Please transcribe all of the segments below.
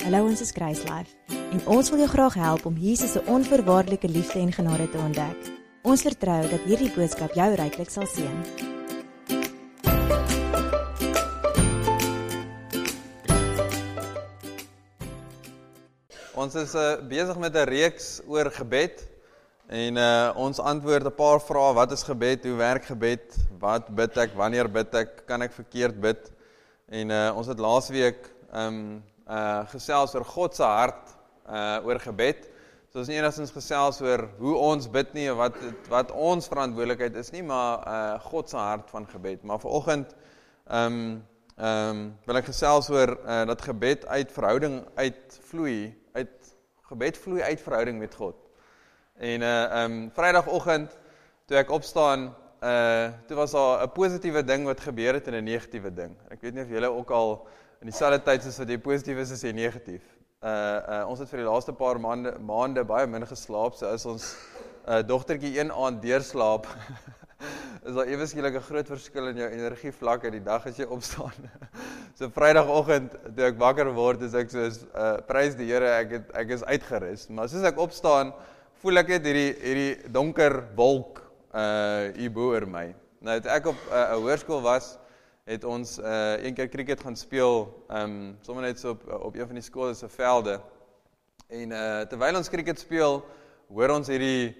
Hallo, ons is Kruislife en ons wil jou graag help om Jesus se onvoorwaardelike liefde en genade te ontdek. Ons vertrou dat hierdie boodskap jou ryklik sal seën. Ons is besig met 'n reeks oor gebed en ons antwoord 'n paar vrae. Wat is gebed? Hoe werk gebed? Wat bid ek? Wanneer bid ek? Kan ek verkeerd bid? En ons het laasweek gesels oor God se hart oor gebed. So ons nie enigstens gesels oor hoe ons bid nie, wat ons verantwoordelikheid is nie, maar God se hart van gebed. Maar vanoggend wil ek gesels oor dat gebed uit verhouding uitvloei. Gebed vloei uit verhouding met God. En Vrydagoggend, toe ek opstaan, toe was daar 'n positiewe ding wat gebeur het en 'n negatiewe ding. Ek weet nie of julle ook al in dieselfde tyd soos wat jy positief is jy negatief. Ons het vir die laaste paar maande baie min geslaap, so as ons dogtertjie een aand deurslaap, is daar ewe skielik 'n groot verskil in jou energievlak in die dag as jy opstaan. So Vrydagoggend, toe ek wakker word, is ek soos, prys die Here, ek is uitgerus. Maar soos ek opstaan, voel ek net hierdie donker wolk hier bo oor my. Nou, toe ek op 'n hoërskool was, het ons een keer cricket gaan speel, sommer net so op een van die skole se velde. En terwyl ons cricket speel, hoor ons hierdie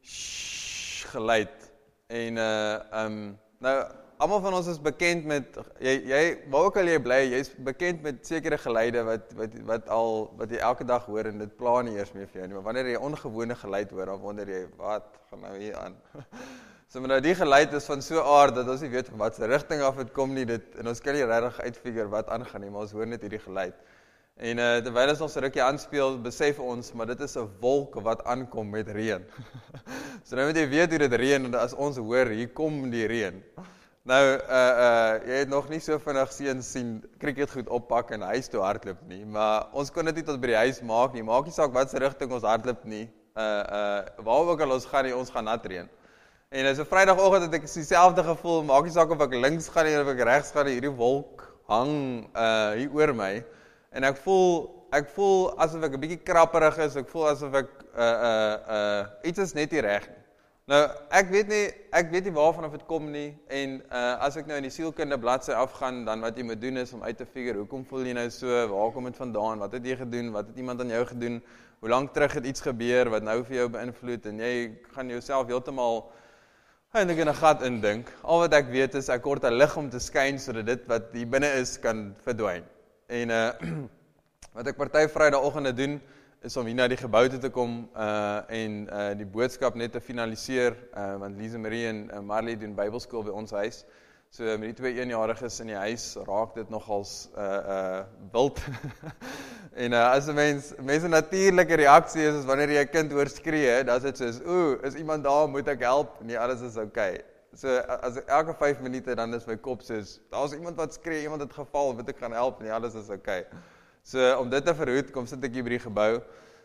geluid. En nou, almal van ons is bekend met, waar ook al jy bly, jy's bekend met sekere geluide wat jy elke dag hoor en dit pla nie eers meer vir jou nie. Maar wanneer jy ongewone geluid hoor, dan wonder jy, wat gaan nou hier aan? So, maar nou die geluid is van so aard dat ons nie weet van wat se rigting af het kom nie, en ons kan nie regtig uitfigure wat aangaan nie, maar ons hoor net hierdie geluid. En terwyl ons nog so rukkie aanspeel, besef ons, maar dit is 'n wolk wat aankom met reën. So nou moet jy weet hoe dit reën, en as ons hoor, hier kom die reën. Nou, jy het nog nie so vinnig seuns sien cricket goed oppak en huis toe hardloop nie, maar ons kon dit nie tot by die huis maak nie, maak nie saak wat se rigting ons hardloop nie, waar ook al ons gaan nie, ons gaan nat reën. En so Vrydagoggend het ek dieselfde gevoel, maak nie saak of ek links gaan nie, of ek regs gaan nie, hierdie wolk hang hier oor my, en ek voel asof ek 'n bietjie krapperig is, ek voel asof ek iets is net nie reg nie. Nou, ek weet nie waarvan of dit kom nie, en as ek nou in die sielkunde bladsy afgaan, dan wat jy moet doen is om uit te figure, hoekom voel jy nou so, waar kom dit vandaan, wat het jy gedoen, wat het iemand aan jou gedoen, hoe lank terug het iets gebeur, wat nou vir jou beïnvloed, en jy gaan jouself heeltemal eintlik in 'n gat indink. Al wat ek weet is, ek kort 'n lig om te skyn, sodat dit wat hier binne is, kan verdwyn. En wat ek party Vrydagoggende doen, is om hier na die gebou toe te kom en die boodskap net te finaliseer, want Lise Marie en Marley doen Bybelskool by ons huis. So met die 2 eenjariges in die huis raak dit nogals wild. En as 'n mense natuurlike reaksie is wanneer jy 'n kind hoor skree, dan is dit soos, is iemand daar, moet ek help? Nee, alles is okay. So as elke 5 minute dan is my kop soos, daar's iemand wat skree, iemand het geval, moet ek gaan help? Nee, alles is okay. So om dit te verhoed, kom sit ek hier by die gebou.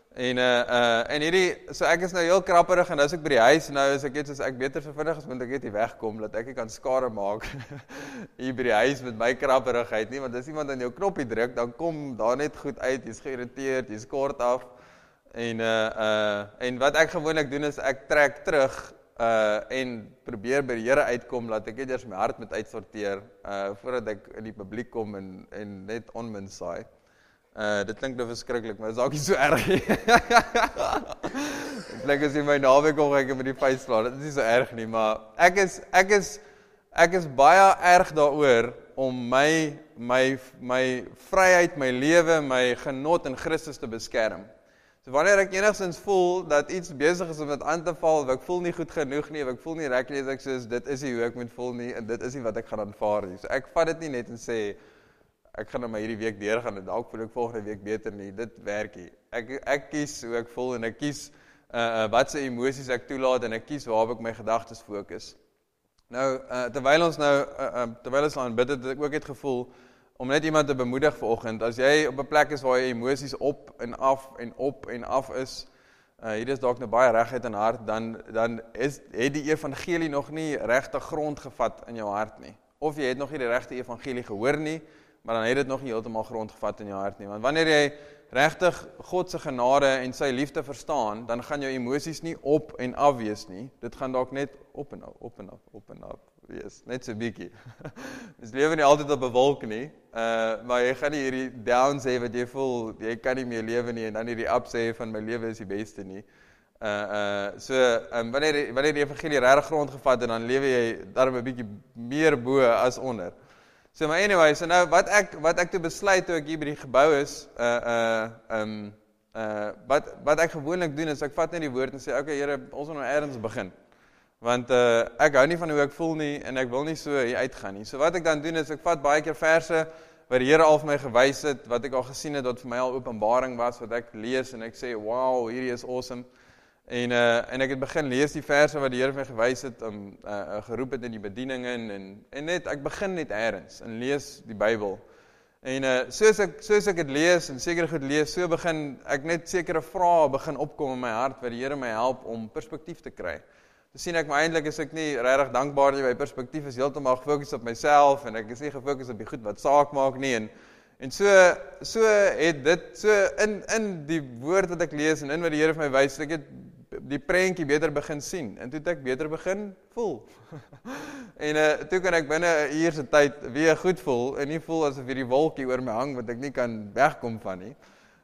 En so ek is nou heel krapperig, en as ek by die huis, nou is ek net soos, ek beter so vinnig as moet ek net hier wegkom, dat ek kan skade maak hier by die huis met my krapperigheid nie, want as iemand aan jou knoppie druk, dan kom daar net goed uit, jy's geïrriteerd, jy's kort af, en wat ek gewoonlik doen is, ek trek terug, en probeer by die Here uitkom, laat ek net eers my hart met uitsorteer, voordat ek in die publiek kom en net onmin saai. Dit klink nou verskriklik, maar dit is ook nie so erg nie. Dit klink as jy my naweek kom, ek met die vuis slaan, dit is nie so erg nie, maar ek is baie erg daaroor om my vryheid, my lewe, my genot in Christus te beskerm. So wanneer ek enigstens voel dat iets besig is om dit aan te val, of ek voel nie goed genoeg nie, of ek voel nie reg nie, ek sê, dit is nie hoe ek moet voel nie, en dit is nie wat ek gaan aanvaar nie. So ek vat dit nie net en sê, ek gaan nou maar hierdie week deurgaan, en dalk voel ek volgende week beter nie, dit werk nie. Ek kies hoe ek voel, en ek kies wat se emosies ek toelaat, en ek kies waarop ek my gedagtes fokus. Nou, terwyl ons aan bid het, ek ook het gevoel, om net iemand te bemoedig vanoggend, as jy op 'n plek is waar jy emosies op en af en op en af is, hier is dalk nou baie regheid in hart, dan het die evangelie nog nie regtig grond gevat in jou hart nie. Of jy het nog nie die regte evangelie gehoor nie, maar dan het dit nog nie heeltemal grond gevat in jou hart nie. Want wanneer jy regtig God se genade en sy liefde verstaan, dan gaan jou emosies nie op en af wees nie. Dit gaan dalk net op en af wees, net so bietjie. Mens lewe nie altyd op 'n wolk nie, maar jy gaan nie hierdie downs hê wat jy voel, jy kan nie meer lewe nie, en dan hierdie ups hê van my lewe is die beste nie. Wanneer die evangelie regtig grond gevat het, dan lewe jy daarom 'n bietjie meer bo as onder. So maar anyway, so nou wat ek toe besluit toe ek hier by die gebou is, wat ek gewoonlik doen is ek vat net die woord en sê, okay Here, ons moet nou eers begin. Want ek hou nie van hoe ek voel nie en ek wil nie so hier uitgaan nie. So wat ek dan doen is ek vat baie keer verse wat die Here al vir my gewys het, wat ek al gesien het, wat vir my al openbaring was, wat ek lees en ek sê, wow, hierdie is awesome. En ek het begin lees die verse wat die Here vir my gewys het, geroep het in die bediening en net, ek begin net eers en lees die Bybel. En soos ek het lees en seker goed lees, so begin ek net sekere vrae begin opkom in my hart, wat die Here my help om perspektief te kry. So sien ek, maar eintlik is ek nie regtig dankbaar nie, my perspektief is heeltemal gefokus op myself, en ek is nie gefokus op die goed wat saak maak nie, en so het dit, so in die woord wat ek lees, en in wat die Here vir my wys, ek het die prentjie beter begin sien, en toe het ek beter begin voel. En toe kan ek binne 'n uur se tyd weer goed voel, en nie voel asof hierdie wolkie oor my hang, wat ek nie kan wegkom van nie.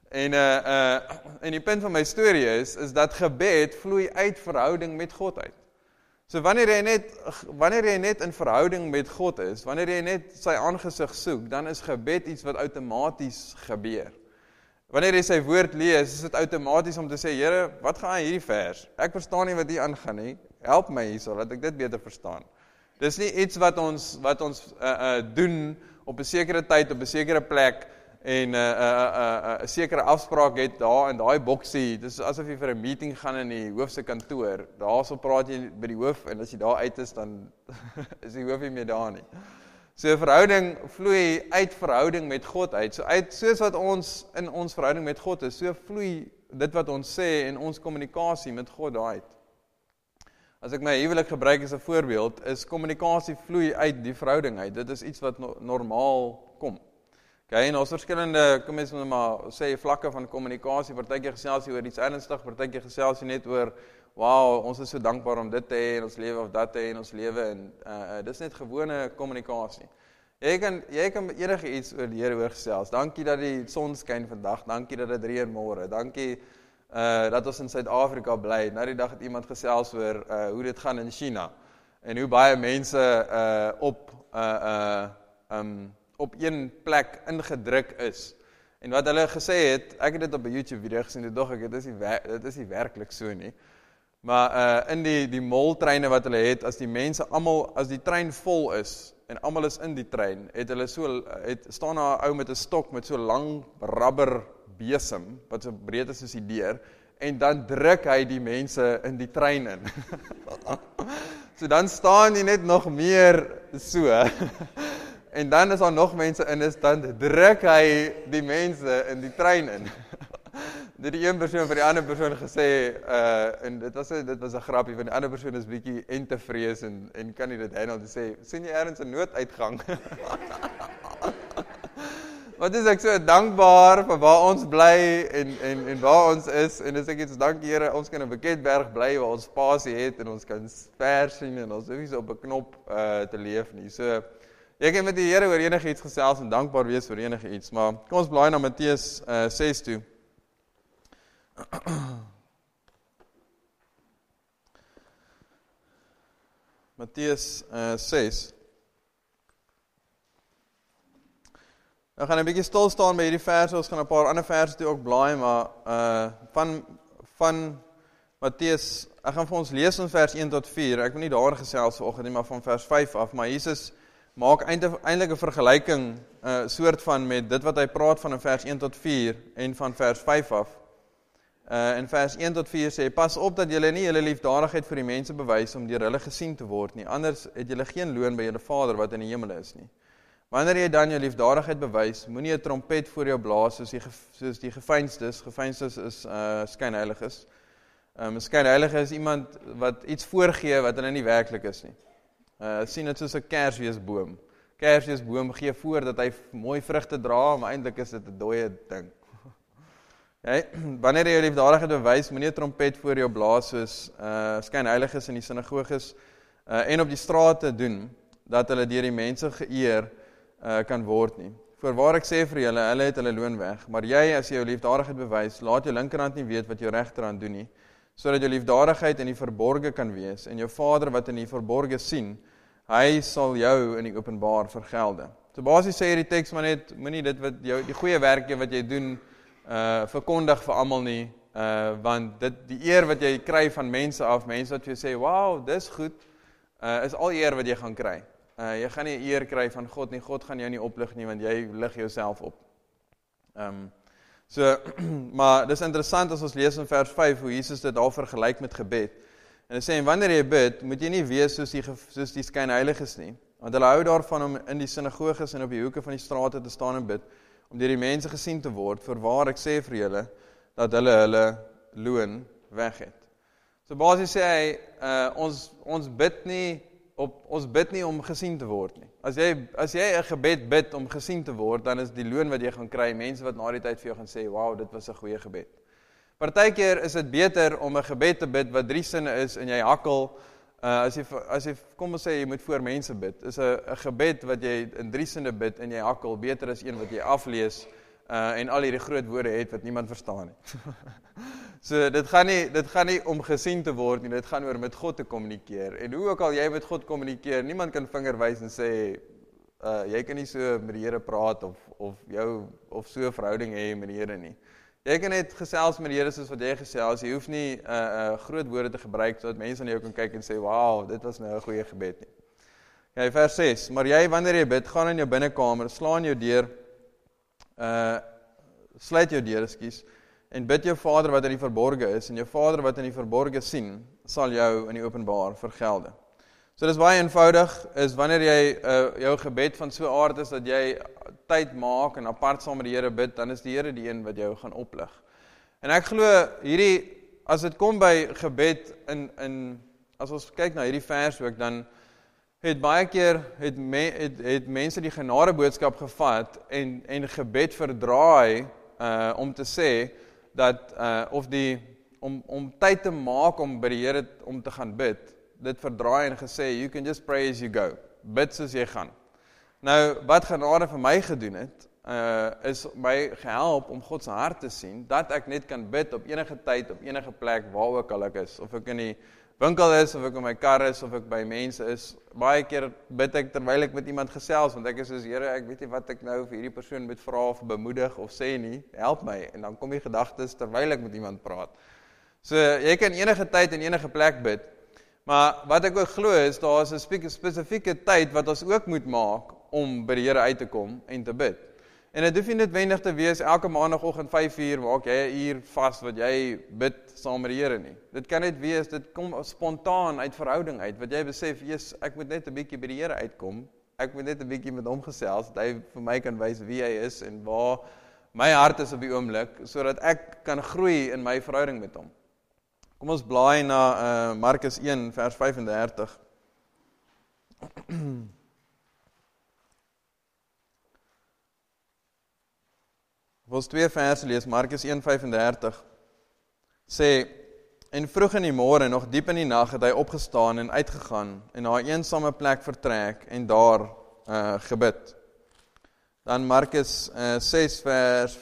En die punt van my storie is dat gebed vloei uit verhouding met God uit. So wanneer jy net in verhouding met God is, wanneer jy net sy aangesig soek, dan is gebed iets wat outomaties gebeur. Wanneer jy sy woord lees, is dit outomaties om te sê, Here, wat gaan hierdie vers? Ek verstaan nie wat hier aangaan nie. Help my hierso, dat ek dit beter verstaan. Dis nie iets wat ons doen op 'n sekere tyd, op 'n sekere plek, en 'n sekere afspraak het daar in daai boksie. Dis asof jy vir 'n meeting gaan in die hoof se kantoor. Daarso praat jy by die hoof, en as jy daar uit is, dan is die hoof nie meer daar nie. So verhouding vloei uit verhouding met God uit. Soos wat ons in ons verhouding met God is, so vloei dit wat ons sê en ons kommunikasie met God daar uit. As ek my huwelik gebruik as 'n voorbeeld, is kommunikasie vloei uit die verhouding uit. Dit is iets wat normaal kom. Okay, en ons verskillende, kom ons maar sê, vlakke van kommunikasie, partykeer gesels jy oor iets ernstig, partykeer gesels jy net oor, wow, ons is so dankbaar om dit te hê in ons lewe, of dat te hê in ons lewe, en dis net gewone kommunikasie. Jy kan enige iets oor die Here oor gesels. Dankie dat die son skyn vandag, dankie dat dit reën môre, dankie dat ons in Suid-Afrika bly. Nou die dag het iemand gesels oor hoe dit gaan in China, en hoe baie mense op een plek ingedruk is. En wat hulle gesê het, ek het dit op 'n YouTube video gesien, dit is nie werklik so nie. Maar in die moltreine wat hulle het, as die trein vol is, en almal is in die trein, staan daar 'n ou met 'n stok met so lang rubber besem, wat so breed is soos die deur, en dan druk hy die mense in die trein in. So dan staan jy net nog meer so, en dan is daar nog mense in, dan druk hy die mense in die trein in. Dit die een persoon vir die ander persoon gesê, en dit was 'n grappie, want die ander persoon is bietjie entevrees en kan nie dit handle, te sê, sien jy ergens 'n nooduitgang? Wat is ek so dankbaar vir waar ons bly en waar ons is, en as ek iets, dankie Here, ons kan in Bekendberg bly waar ons spasie het, en ons kan ver sien, en ons hoef nie so op 'n knop te leef nie. So, jy kan met die Here oor enige iets gesels en dankbaar wees oor enige iets, maar kom ons blaai na Matteus 6 toe. Matteus 6. We gaan 'n bietjie stil staan by hierdie verse, ons gaan 'n paar ander verse toe ook blaai, maar van Matteus, ek gaan vir ons lees van vers 1 tot 4, ek wil nie daar gesels vanoggend nie, maar van vers 5 af, maar Jesus maak eintlik 'n vergelyking, soort van met dit wat hy praat van in vers 1 tot 4, en van vers 5 af. In vers 1 tot 4 sê, pas op dat julle nie julle liefdadigheid vir die mense bewys om deur hulle gesien te word nie, anders het julle geen loon by julle Vader wat in die hemel is nie. Wanneer jy dan jou liefdadigheid bewys, moenie 'n trompet voor jou blaas soos die geveinsdes. Geveinsdes is skynheiliges. Skynheilige is iemand wat iets voorgee wat hulle nie werklik is nie. Sien dit soos 'n kersfeesboom. Kersfeesboom gee voor dat hy mooi vrugte dra, maar eintlik is dit 'n dooie ding. Wanneer jy jou liefdadigheid bewys, moenie 'n trompet voor jou blaas soos skynheiliges in die sinagoges en op die strate doen, dat hulle deur die mense geëer kan word nie. Voorwaar ek sê vir julle, hulle het hulle loon weg, maar jy, as jy jou liefdadigheid bewys, laat jou linkerhand nie weet wat jou regterhand doen nie, sodat jou liefdadigheid in die verborge kan wees, en jou Vader wat in die verborge sien, hy sal jou in die openbaar vergelde. So basies sê hierdie teks maar net, moenie dit wat jou, die goeie werke wat jy doen, verkondig vir almal nie, want die eer wat jy kry van mense af, mense wat vir jou sê, wow, dis goed, is al eer wat jy gaan kry. Jy gaan nie eer kry van God nie, God gaan jou nie oplig nie, want jy lig jouself op. Maar dis interessant as ons lees in vers 5, hoe Jesus dit al vergelyk met gebed. En hy sê, en wanneer jy bid, moet jy nie wees soos die skynheiliges nie, want hulle hou daarvan om in die sinagoges en op die hoeke van die strate te staan en bid, om deur die mense gesien te word, voorwaar ek sê vir julle, dat hulle loon weg het. So basies sê hy, ons bid nie om gesien te word nie. As jy 'n gebed bid om gesien te word, dan is die loon wat jy gaan kry, mense wat na die tyd vir jou gaan sê, wow, dit was 'n goeie gebed. Partykeer is dit beter om 'n gebed te bid wat 3 sinne is en jy hakkel, as jy kom ons sê jy moet voor mense bid, is 'n gebed wat jy in 3 sinne bid en jy hakkel, beter as een wat jy aflees en al hierdie groot woorde het wat niemand verstaan nie. So dit gaan nie om gesien te word nie, dit gaan oor met God te kommunikeer. En hoe ook al jy met God kommunikeer, niemand kan vingerwys en sê jy kan nie so met die Here praat of so 'n verhouding hê met die Here nie. Jy kan net gesels met die Here soos wat jy gesels. Jy hoef nie groot woorde te gebruik sodat mense na jou kan kyk en sê, "Wow, dit was nou 'n goeie gebed nie." Okay, vers 6. Maar jy, wanneer jy bid, gaan in jou binnekamer, slaan jou deur, sluit jou deur, en bid jou Vader wat in die verborge is, en jou Vader wat in die verborge sien, sal jou in die openbaar vergelde. So dis baie eenvoudig, is wanneer jy jou gebed van so aard is, dat jy tyd maak en apart saam met die Here bid, dan is die Here die een wat jou gaan oplig. En ek glo, as dit kom by gebed, as ons kyk na hierdie vers ook, dan het baie keer, het mense die genadeboodskap gevat, en gebed verdraai, om te sê, dat, om tyd te maak om by die Here om te gaan bid, dit verdraai en gesê, you can just pray as you go, bid soos jy gaan. Nou, wat genade vir my gedoen het, is my gehelp om God se hart te sien, dat ek net kan bid op enige tyd, op enige plek, waar ook al ek is, of ek in die winkel is, of ek in my kar is, of ek by mense is. Baie keer bid ek terwyl ek met iemand gesels, want ek is soos, Here, ek weet nie wat ek nou vir hierdie persoon moet vra of bemoedig of sê nie, help my, en dan kom die gedagtes terwyl ek met iemand praat. So, jy kan enige tyd en enige plek bid, maar wat ek ook glo is, daar is 'n spesifieke tyd wat ons ook moet maak om by die Here uit te kom en te bid. En dit hoef nie noodwendig te wees, elke maandagoggend 5:00 maak jy 'n uur vas wat jy bid saam met die Here nie. Dit kan net wees, dit kom spontaan uit verhouding uit, wat jy besef, ek moet net 'n bietjie by die Here uitkom, ek moet net 'n bietjie met hom gesels, dat hy vir my kan wys wie hy is en waar my hart is op die oomblik, sodat ek kan groei in my verhouding met hom. Kom ons blaai na Markus 1 vers 35. Ons 2 verse lees, Markus 1:35, sê, en vroeg in die môre, nog diep in die nag, het hy opgestaan en uitgegaan, en na 'n eensame plek vertrek, en daar gebid. Dan Markus 6 vers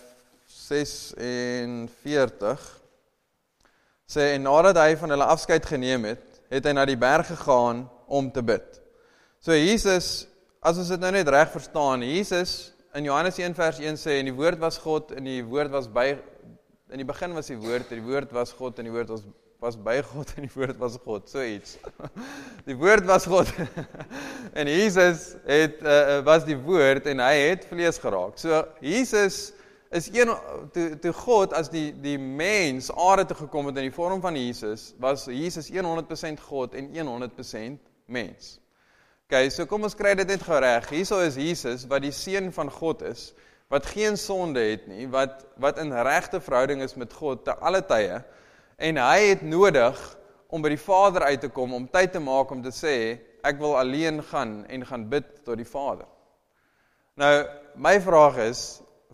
46, sê, en nadat hy van hulle afskeid geneem het, het hy na die berg gegaan om te bid. So Jesus, as ons dit nou net reg verstaan, Jesus, in Johannes 1 vers 1 sê, en die woord was God, en die woord was by, in die begin was die woord was God, en die woord was by God, en die woord was God, so iets. Die woord was God, en Jesus was die woord, en hy het vlees geraak. So, Jesus is toe God as die mens aarde toe gekom het in die vorm van Jesus, was Jesus 100% God en 100% mens. Okay, so kom ons kry dit net gou reg. Hierso is Jesus, wat die seun van God is, wat geen sonde het nie, wat in regte verhouding is met God te alle tye, en hy het nodig om by die Vader uit te kom, om tyd te maak om te sê, ek wil alleen gaan en gaan bid tot die Vader. Nou, my vraag is,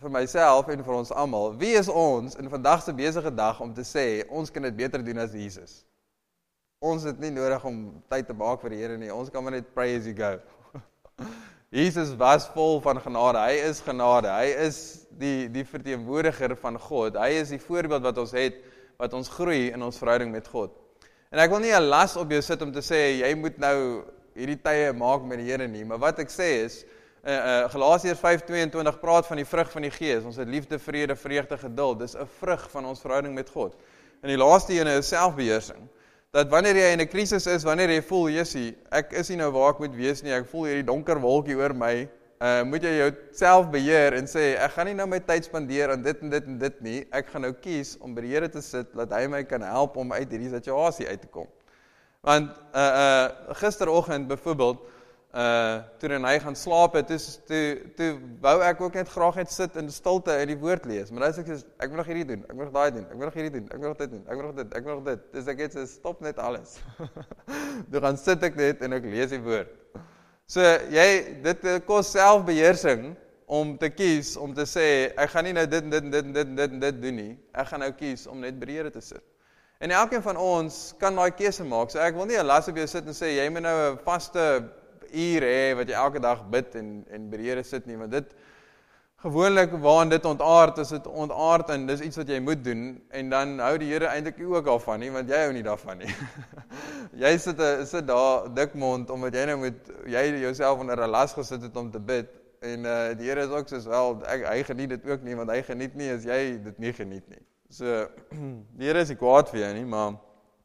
vir myself en vir ons almal, wie is ons in vandag se besige dag om te sê, ons kan dit beter doen as Jesus? Ons het nie nodig om tyd te maak vir die Here nie, ons kan maar net pray as you go. Jesus was vol van genade, hy is genade, hy is die verteenwoordiger van God, hy is die voorbeeld wat ons het, wat ons groei in ons verhouding met God. En ek wil nie 'n las op jou sit om te sê, jy moet nou hierdie tye maak met die Here nie, maar wat ek sê is, Galasiërs 5:22 praat van die vrug van die Gees, ons het liefde, vrede, vreugde, geduld, dis 'n vrug van ons verhouding met God. En die laaste ene is selfbeheersing, dat wanneer jy in 'n krisis is, wanneer jy voel, Jessie, ek is nie nou waar ek moet wees nie, ek voel hierdie donker wolkie oor my, moet jy jou self beheer en sê, ek gaan nie nou my tyd spandeer aan dit en dit en dit nie, ek gaan nou kies om by die Here te sit, dat hy my kan help om uit hierdie situasie uit te kom. Want gisteroggend byvoorbeeld, toe hy gaan slaap het, toe wou ek ook net graag net sit in stilte en die woord lees, maar as ek sê, ek wil nog hierdie doen, ek wil nog daai doen, ek wil nog hierdie doen, ek wil nog dit doen, ek wil nog dit, ek wil nog dit, dis ek het sê, stop net alles. Toe gaan sit ek net en ek lees die woord. So, dit kos selfbeheersing om te kies, om te sê, ek gaan nie nou dit doen nie, ek gaan nou kies om net by die Here te sit. En elkeen van ons kan daai keuse maak, so ek wil nie 'n las op jou sit en sê, jy moet nou 'n vaste uur hê, wat jy elke dag bid en by die Here sit nie, want dit, gewoonlik waarin dit ontaard, is dit ontaard en dis iets wat jy moet doen, en dan hou die Here eintlik ook al van nie, want jy hou nie daarvan nie. Jy sit daar dikmond, omdat jy jouself onder 'n las gesit het om te bid, en die Here is ook soos, wel, hy geniet dit ook nie, want hy geniet nie as jy dit nie geniet nie. So, die Here is nie kwaad vir jou nie, maar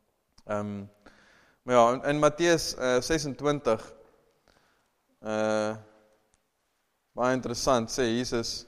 ja, in Matteus 26, baie interessant, sê Jesus,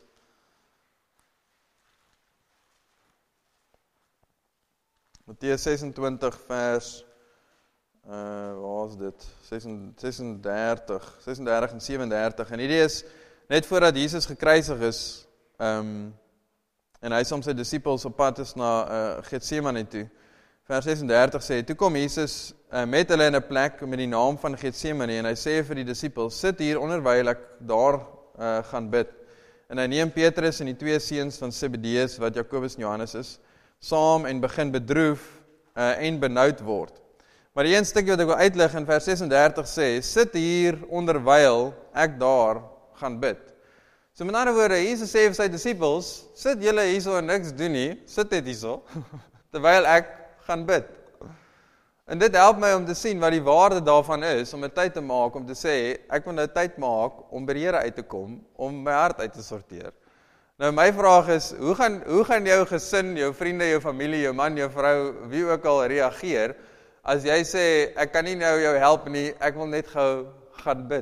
Matteus 26 vers, waar is dit? 36 en 37, en hierdie is net voordat Jesus gekruisig is, en hy saam sy disippels op pad is na Getsemane toe. Vers 36 sê, toe kom Jesus met hulle in 'n plek met die naam van Getsemane, en hy sê vir die disippels, sit hier onderwyl ek daar gaan bid. En hy neem Petrus en die twee seuns van Zebedeus, wat Jakobus en Johannes is, saam en begin bedroef en benoud word. Maar die een stukkie wat ek wil uitlig in vers 36 sê, sit hier onderwyl ek daar gaan bid. So met ander woorde, Jesus sê vir sy disippels, sit julle hierso en niks doen nie, sit net hierso, terwyl ek gaan bid. En dit help my om te sien wat die waarde daarvan is, om 'n tyd te maak, om te sê, ek wil nou tyd maak om by die Here uit te kom, om my hart uit te sorteer. Nou my vraag is, hoe gaan jou gesin, jou vriende, jou familie, jou man, jou vrou, wie ook al reageer, as jy sê, ek kan nie nou jou help nie, ek wil net gou gaan bid.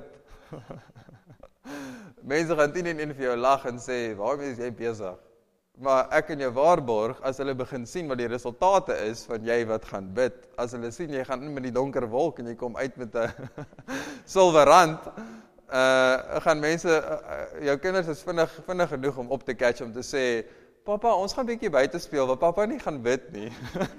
Mense gaan teen en vir jou lag en sê, waarmee is jy besig? Maar ek kan jou waarborg, as hulle begin sien wat die resultate is van jy wat gaan bid, as hulle sien, jy gaan in met die donker wolk en jy kom uit met 'n silwer rand, gaan mense, jou kinders is vinnig genoeg om op te catch, om te sê, papa, ons gaan bietjie buite speel, want papa nie gaan bid nie.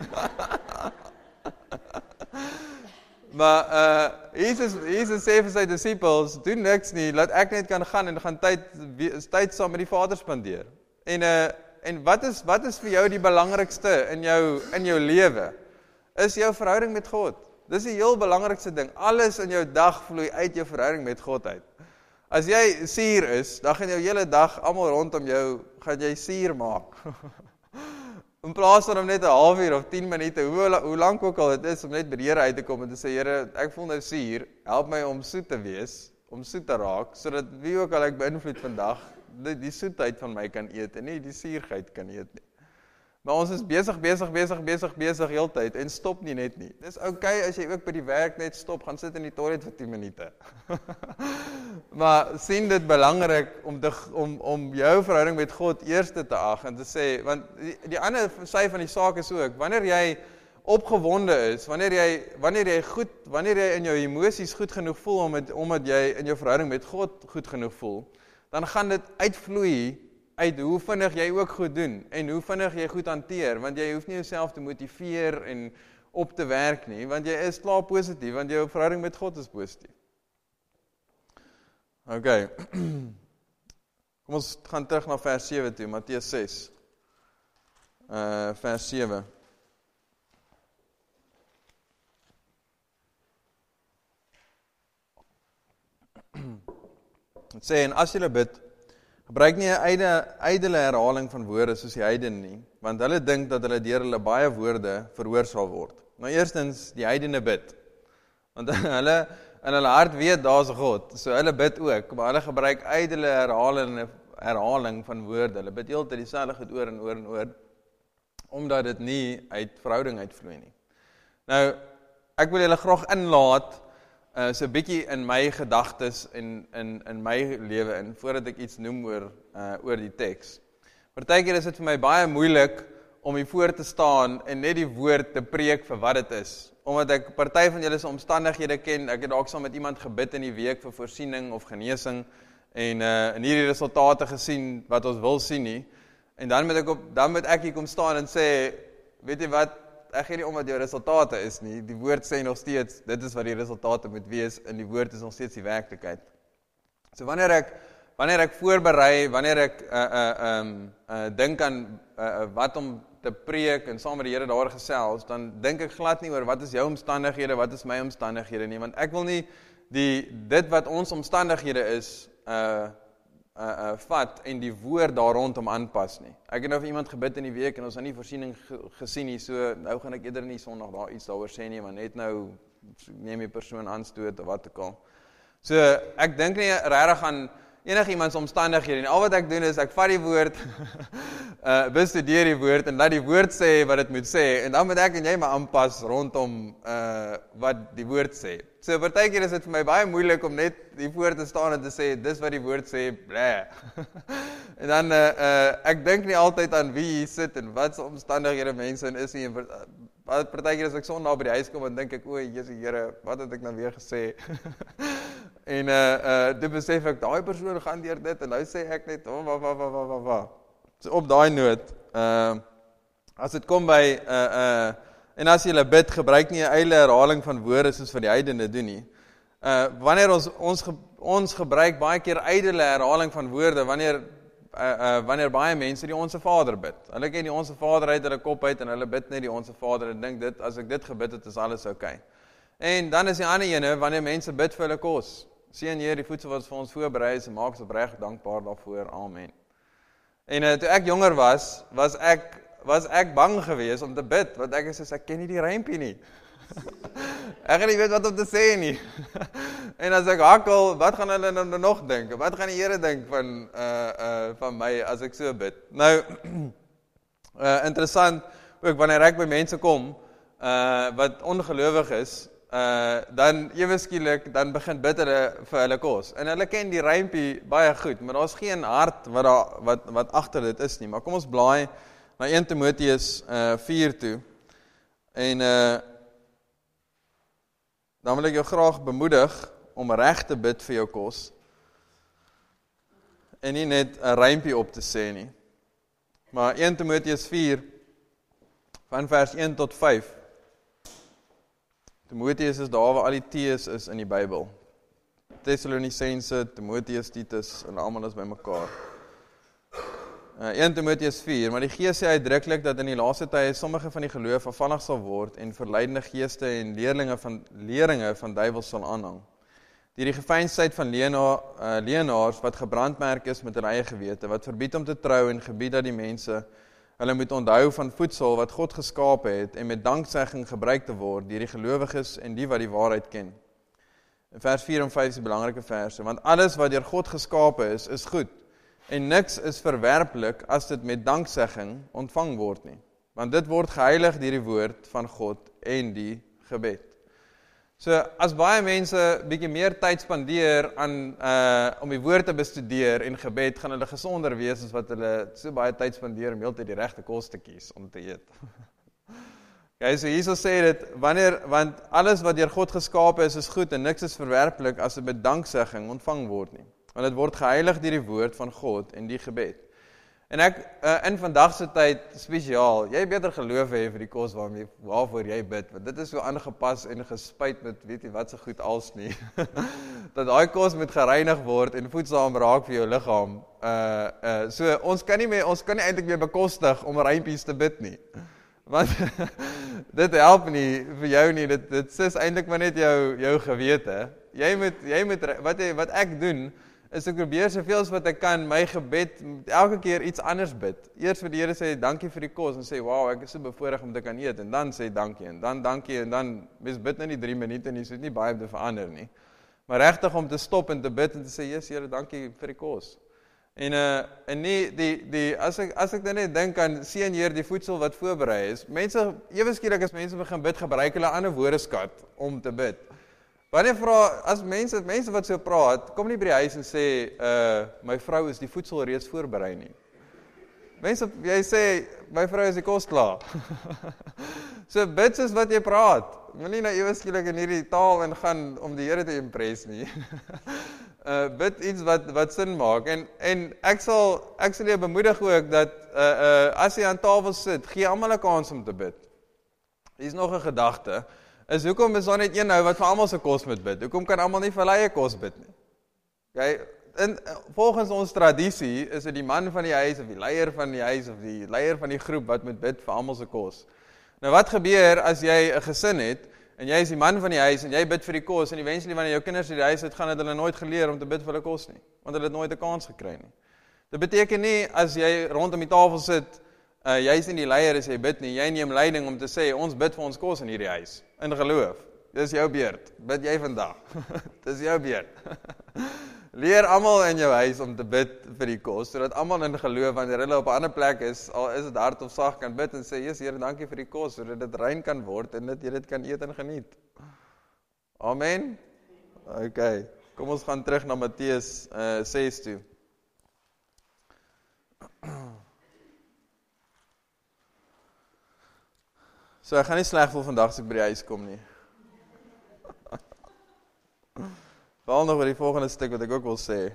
Maar Jesus sê vir sy disippels, doen niks nie, laat ek net kan gaan en gaan tyd saam met die Vader spandeer. En wat is vir jou die belangrikste in jou lewe? Is jou verhouding met God. Dis die heel belangrikste ding. Alles in jou dag vloei uit jou verhouding met God uit. As jy suur is, dan gaan jou hele dag almal rondom jou gaan jy suur maak. In plaas van om net 'n halfuur of 10 minute, hoe lank ook al dit is, om net by die Here uit te kom en te sê, Here, ek voel nou suur, help my om soet te wees, om soet te raak, sodat wie ook al ek beïnvloed vandag, die soetheid van my kan eet, en nie die suurheid kan eet nie. Maar ons is besig heeltyd, en stop nie net nie. Dis okay as jy ook by die werk net stop, gaan sit in die toilet vir 10 minute. Maar sien dit belangrik om jou verhouding met God eerste te ag, en te sê, want die ander sy van die saak is ook, wanneer jy opgewonde is, wanneer jy in jou emosies goed genoeg voel, omdat jy in jou verhouding met God goed genoeg voel, dan gaan dit uitvloei uit hoe vinnig jy ook goed doen, en hoe vinnig jy goed hanteer, want jy hoef nie jouself te motiveer en op te werk nie, want jy is klaar positief, want jou verhouding met God is positief. Okay. Kom ons gaan terug na vers 7 toe, Matteus 6. Vers 7. Het sê, en as julle bid, gebruik nie 'n ydelle herhaling van woorde soos die heidene nie, want hulle dink dat hulle deur hulle baie woorde verhoor sal word. Nou eerstens, die heidene bid, want hulle in hulle hart weet daar's God, so hulle bid ook, maar hulle gebruik ydelle herhaling van woorde, hulle bid heeltyd dieselfde goed oor en oor en oor, omdat dit nie uit verhouding uitvloei nie. Nou, ek wil julle graag inlaat, so 'n bietjie in my gedagtes en in my lewe in, voordat ek iets noem oor die teks. Partykeer is dit vir my baie moeilik om hier voor te staan en net die woord te preek vir wat dit is. Omdat ek party van julle se omstandighede ken, ek het dalk saam met iemand gebid in die week vir voorsiening of genesing en nie die resultate gesien wat ons wil sien nie. En dan moet ek hier kom staan en sê, weet jy wat, ek gee nie om wat jou resultate is nie, die woord sê nog steeds, dit is wat die resultate moet wees, en die woord is nog steeds die werklikheid. So wanneer ek voorberei, wanneer ek dink aan wat om te preek, en saam met die Here daar gesels, dan dink ek glad nie oor wat is jou omstandighede, wat is my omstandighede nie, want ek wil nie dit wat ons omstandighede is, vat en die woord daar rondom aanpas nie. Ek het nou vir iemand gebid in die week en ons het nie voorsiening gesien nie, so nou gaan ek eerder nie Sondag daar iets daaroor sê nie, want net nou neem die persoon aanstoot of wat ook al. So ek dink nie regtig aan enigiemand se omstandighede nie. Al wat ek doen is ek vat die woord, bestudeer die woord en laat die woord sê wat dit moet sê en dan moet ek en jy maar aanpas rondom wat die woord sê. So partykeer is dit vir my baie moeilik om net hier voor te staan en te sê, dis wat die woord sê, bleh. En dan, ek dink nie altyd aan wie hier sit en wat se omstandighede mense in is nie. En partykeer as ek Sondag by die huis kom en dink ek, o, Jesus Here, wat het ek nou weer gesê? En toe besef ek, daai persoon gaan deur dit en nou sê ek net, So op daai noot, as dit kom by en as jy bid, gebruik nie 'n eile herhaling van woorde soos wat die heidene doen nie. Wanneer ons gebruik baie keer ydelle herhaling van woorde, wanneer baie mense die Onse Vader bid. Hulle ken die Onse Vader uit hulle kop uit en hulle bid net die Onse Vader en dink dit, as ek dit gebid het, is alles okay. En dan is die ander ene, wanneer mense bid vir hulle kos. Seën Heer die voedsel wat vir ons voorberei is en maak ons opreg dankbaar daarvoor. Amen. En toe ek jonger was ek bang geweest om te bid, want ek is ek ken nie die rympie nie. Ek gaan nie weet wat om te sê nie. En as ek hakkel, wat gaan hulle nou nog dink? Wat gaan die Here dink van my as ek so bid? Nou, interessant, ook wanneer ek by mense kom, wat ongelowig is, dan ewe skielik, dan begin bid hulle vir hulle kos. En hulle ken die rympie baie goed, maar daar's geen hart wat agter dit is nie. Maar kom ons blaai na 1 Timoteus 4 toe. En dan wil ek jou graag bemoedig om reg te bid vir jou kos. En nie net 'n rympie op te sê nie. Maar 1 Timoteus 4 van vers 1 tot 5. Timoteus is daar waar al die T's is in die Bybel. Tessalonisense, Timoteus, Titus en almal is bymekaar. 1 Timoteus 4, maar die Gees sê uitdruklik dat in die laaste tye sommige van die geloof afvallig sal word en verleidende geeste en leringe van duiwels sal aanhang. Die geveinsheid van leenaars wat gebrandmerk is met hulle eie gewete, wat verbied om te trou en gebied dat die mense hulle moet onthou van voedsel wat God geskape het en met danksegging gebruik te word deur die gelowiges en die wat die waarheid ken. In vers 4 en 5 is die belangrike verse, want alles wat deur God geskape is goed. En niks is verwerplik as dit met danksegging ontvang word nie. Want dit word geheilig deur die woord van God en die gebed. So, as baie mense bietjie meer tyd spandeer aan om die woord te bestudeer en gebed, gaan hulle gesonder wees as wat hulle so baie tyd spandeer om heeltyd die regte kos te kies om te eet. Okay, so Jesus sê dit, want alles wat deur God geskape is goed en niks is verwerplik as dit met danksegging ontvang word nie. Want dit word geheilig deur die woord van God en die gebed. En ek in vandag se tyd spesiaal, jy beter geloof hê vir die kos waarvoor jy bid, want dit is so aangepas en gespuit met weet jy wat se goed als nie. Dat daai kos moet gereinig word en voedsaam raak vir jou liggaam. So ons kan nie eintlik meer bekostig om rympies te bid nie. Want dit help nie vir jou nie, dit sis eintlik maar net jou gewete. Jy moet wat ek doen, is ek probeer soveel as wat ek kan, my gebed, elke keer iets anders bid. Eers vir die Here sê, dankie vir die kos, en sê, wow, ek is so bevoorreg om te kan eet, en dan sê dankie, en dan dankie, en dan, mens bid nou nie 3 minute nie, so dit nie baie om te verander nie. Maar regtig om te stop en te bid, en te sê, yes, Here, dankie vir die kos. En nie, as ek dan net dink aan, seën Heer die voedsel wat voorberei is, mense, ewe skielik as mense begin bid, gebruik hulle ander woordeskat om te bid. Wanneer vra, as mense wat so praat, kom nie by die huis en sê, my vrou is die voedsel reeds voorberei nie. Mense, jy sê, my vrou is die kos klaar. So bid soos wat jy praat. Moenie nou ewe skielik in hierdie taal ingaan om die Here te impress nie. Bid iets wat sin maak. En ek sal jou bemoedig ook dat as jy aan tafel sit, gee almal 'n kans om te bid. Hier is nog 'n gedagte. Is hoekom is daar net een nou wat vir almal se kos moet bid? Hoekom kan almal nie vir hulle eie kos bid nie? Okay, volgens ons tradisie is dit die man van die huis of die leier van die huis of die leier van die groep wat moet bid vir almal se kos. Nou wat gebeur as jy 'n gesin het en jy is die man van die huis en jy bid vir die kos en eventually wanneer jou kinders uit die huis uit gaan, het hulle nooit geleer om te bid vir hulle kos nie, want hulle het nooit 'n kans gekry nie. Dit beteken nie as jy rondom die tafel sit, jy is nie die leier as jy bid nie, jy neem leiding om te sê, ons bid vir ons kos in hierdie huis, in geloof. Dis jou beurt, bid jy vandag. Dis jou beurt. Leer almal in jou huis om te bid vir die kos, sodat almal in geloof, wanneer hulle op 'n ander plek is, al is dit hard of sag, kan bid en sê, yes, Here, dankie vir die kos, sodat dit rein kan word, en dat jy dit kan eet en geniet. Amen? Okay, kom ons gaan terug na Matteus 6 toe. So, ek gaan nie sleg voel vandag as ek by die huis kom nie. Veral nog oor die volgende stuk wat ek ook wil sê.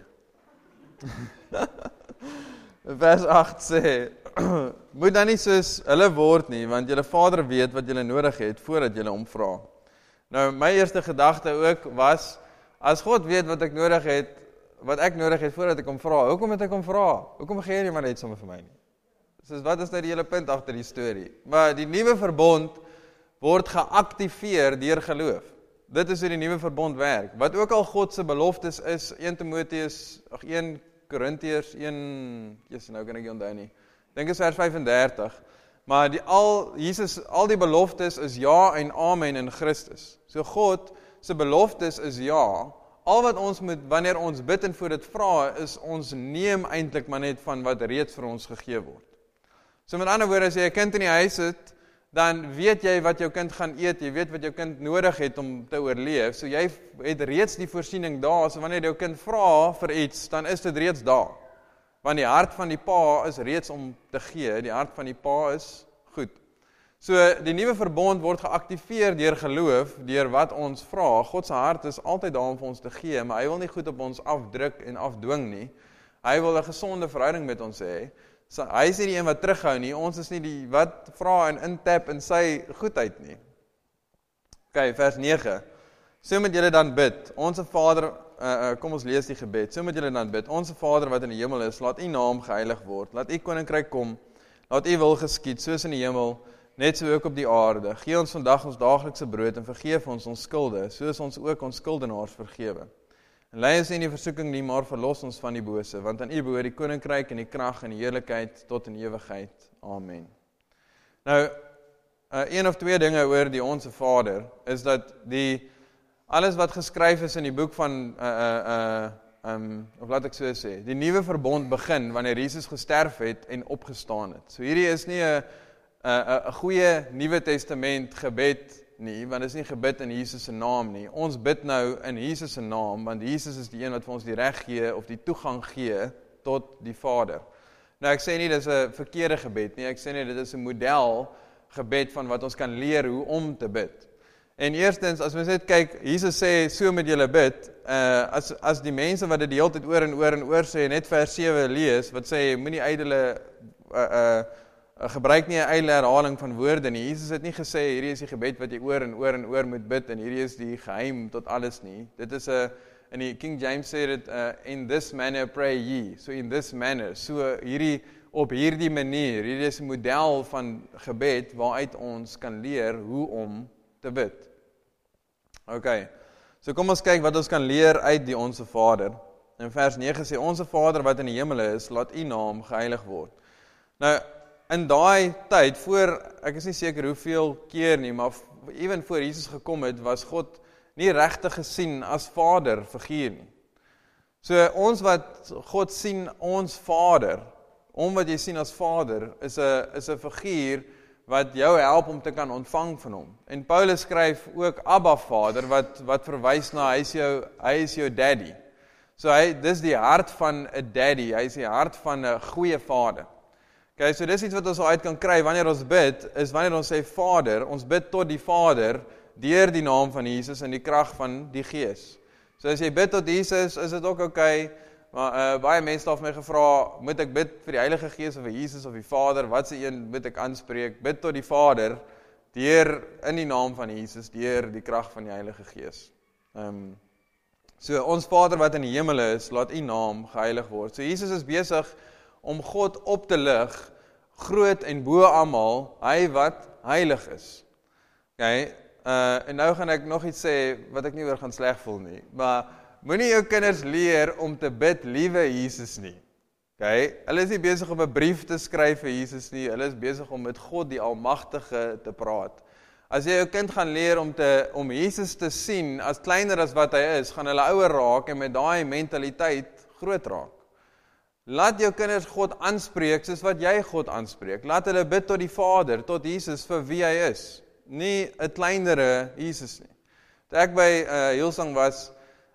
Vers 8 sê, moet dan nie soos hulle word nie, want julle Vader weet wat julle nodig het, voordat julle hom vra. Nou, my eerste gedagte ook was, as God weet wat ek nodig het, voordat ek hom vra, hoekom het ek hom vra? Hoekom gee jy nie maar net sommer vir my nie? So, wat is nou die hele punt agter die storie? Maar die nuwe verbond word geaktiveer deur geloof. Dit is hoe die nuwe verbond werk. Wat ook al God se beloftes is, 1 Korintiërs 1, nou kan ek nie onthou nie. Dink is vers 35. Maar al die beloftes is ja en amen in Christus. So God se beloftes is ja. Al wat ons moet, wanneer ons bid en voor dit vra, is ons neem eintlik maar net van wat reeds vir ons gegee word. So met ander woorde, as jy 'n kind in die huis het, dan weet jy wat jou kind gaan eet, jy weet wat jou kind nodig het om te oorleef, so jy het reeds die voorsiening daar, so wanneer jou kind vra vir iets, dan is dit reeds daar. Want die hart van die pa is reeds om te gee, die hart van die pa is goed. So die nuwe verbond word geaktiveer deur geloof, deur wat ons vra. God se hart is altyd daar om vir ons te gee, maar hy wil nie goed op ons afdruk en afdwing nie. Hy wil 'n gesonde verhouding met ons hê. So, hy is nie die een wat terughou nie, ons is nie die wat vra en intap in sy goedheid nie. Okay, vers 9. So moet julle dan bid, onse Vader, kom ons lees die gebed, so moet julle dan bid, onse Vader wat in die hemel is, laat u naam geheilig word, laat u koninkryk kom, laat u wil geskied, soos in die hemel, net so ook op die aarde. Gee ons vandag ons daaglikse brood en vergeef ons skulde, soos ons ook ons skuldenaars vergewe. En lei ons nie in die versoeking nie, maar verlos ons van die bose, want aan u behoort die koninkryk en die krag en die heerlikheid tot in ewigheid. Amen. Nou, een of twee dinge oor die Onse Vader, is dat alles wat geskryf is in die boek van, of laat ek so sê, die nuwe verbond begin, wanneer Jesus gesterf het en opgestaan het. So hierdie is nie 'n goeie Nuwe Testament gebed nie, want dit is nie gebid in Jesus se naam nie. Ons bid nou in Jesus se naam, want Jesus is die een wat vir ons die reg gee, of die toegang gee, tot die Vader. Nou ek sê nie, dit is 'n verkeerde gebed nie, ek sê nie, dit is 'n model gebed van wat ons kan leer hoe om te bid. En eerstens, as mens net kyk, Jesus sê, so moet julle bid, as die mense wat dit die hele tyd oor en oor en oor sê, net vers 7 lees, wat sê, moenie ydelle, gebruik nie 'n ydelle herhaling van woorde nie. Jesus het nie gesê, hierdie is die gebed wat jy oor en oor en oor moet bid, en hierdie is die geheim tot alles nie. Dit is in die King James sê dit, in this manner pray ye, so in this manner, so op hierdie manier, hierdie is 'n model van gebed, waaruit ons kan leer hoe om te bid. Ok, so kom ons kyk wat ons kan leer uit die Onse Vader. In vers 9 sê, Onse Vader wat in die hemele is, laat u naam geheilig word. Nou, in daai tyd, ek is nie seker hoeveel keer nie, maar even voor Jesus gekom het, was God nie regtig gesien as Vader figuur nie. So ons wat God sien, ons Vader, wat jy sien as Vader, is 'n figuur wat jou help om te kan ontvang van hom. En Paulus skryf ook Abba Vader, wat verwys na, hy is jou daddy. So dis die hart van 'n daddy, hy is die hart van 'n goeie vader. Okay, so dis iets wat ons uit kan kry wanneer ons bid, is wanneer ons sê Vader, ons bid tot die Vader, deur die naam van Jesus en die krag van die Gees. So as jy bid tot Jesus, is dit ook okay, maar baie mense het my gevra, moet ek bid vir die Heilige Gees of vir Jesus of die Vader, wat se een moet ek aanspreek? Bid tot die Vader, deur in die naam van Jesus, deur die krag van die Heilige Gees. So ons Vader wat in die hemele is, laat u naam geheilig word. So Jesus is besig om God op te lig, groot en bo almal, hy wat heilig is. Okay, en nou gaan ek nog iets sê, wat ek nie oor gaan sleg voel nie, maar moenie jou kinders leer om te bid, liewe Jesus nie. Okay, hulle is nie besig om 'n brief te skryf vir Jesus nie, hulle is besig om met God die Almagtige te praat. As jy jou kind gaan leer om Jesus te sien, as kleiner as wat hy is, gaan hulle ouer raak en met daai mentaliteit groot raak. Laat jou kinders God aanspreek soos wat jy God aanspreek. Laat hulle bid tot die Vader, tot Jesus vir wie hy is. Nie 'n kleinere Jesus nie. Toe ek by Hillsong was,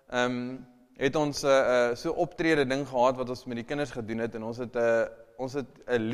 het ons so optrede ding gehad wat ons met die kinders gedoen het, en ons het 'n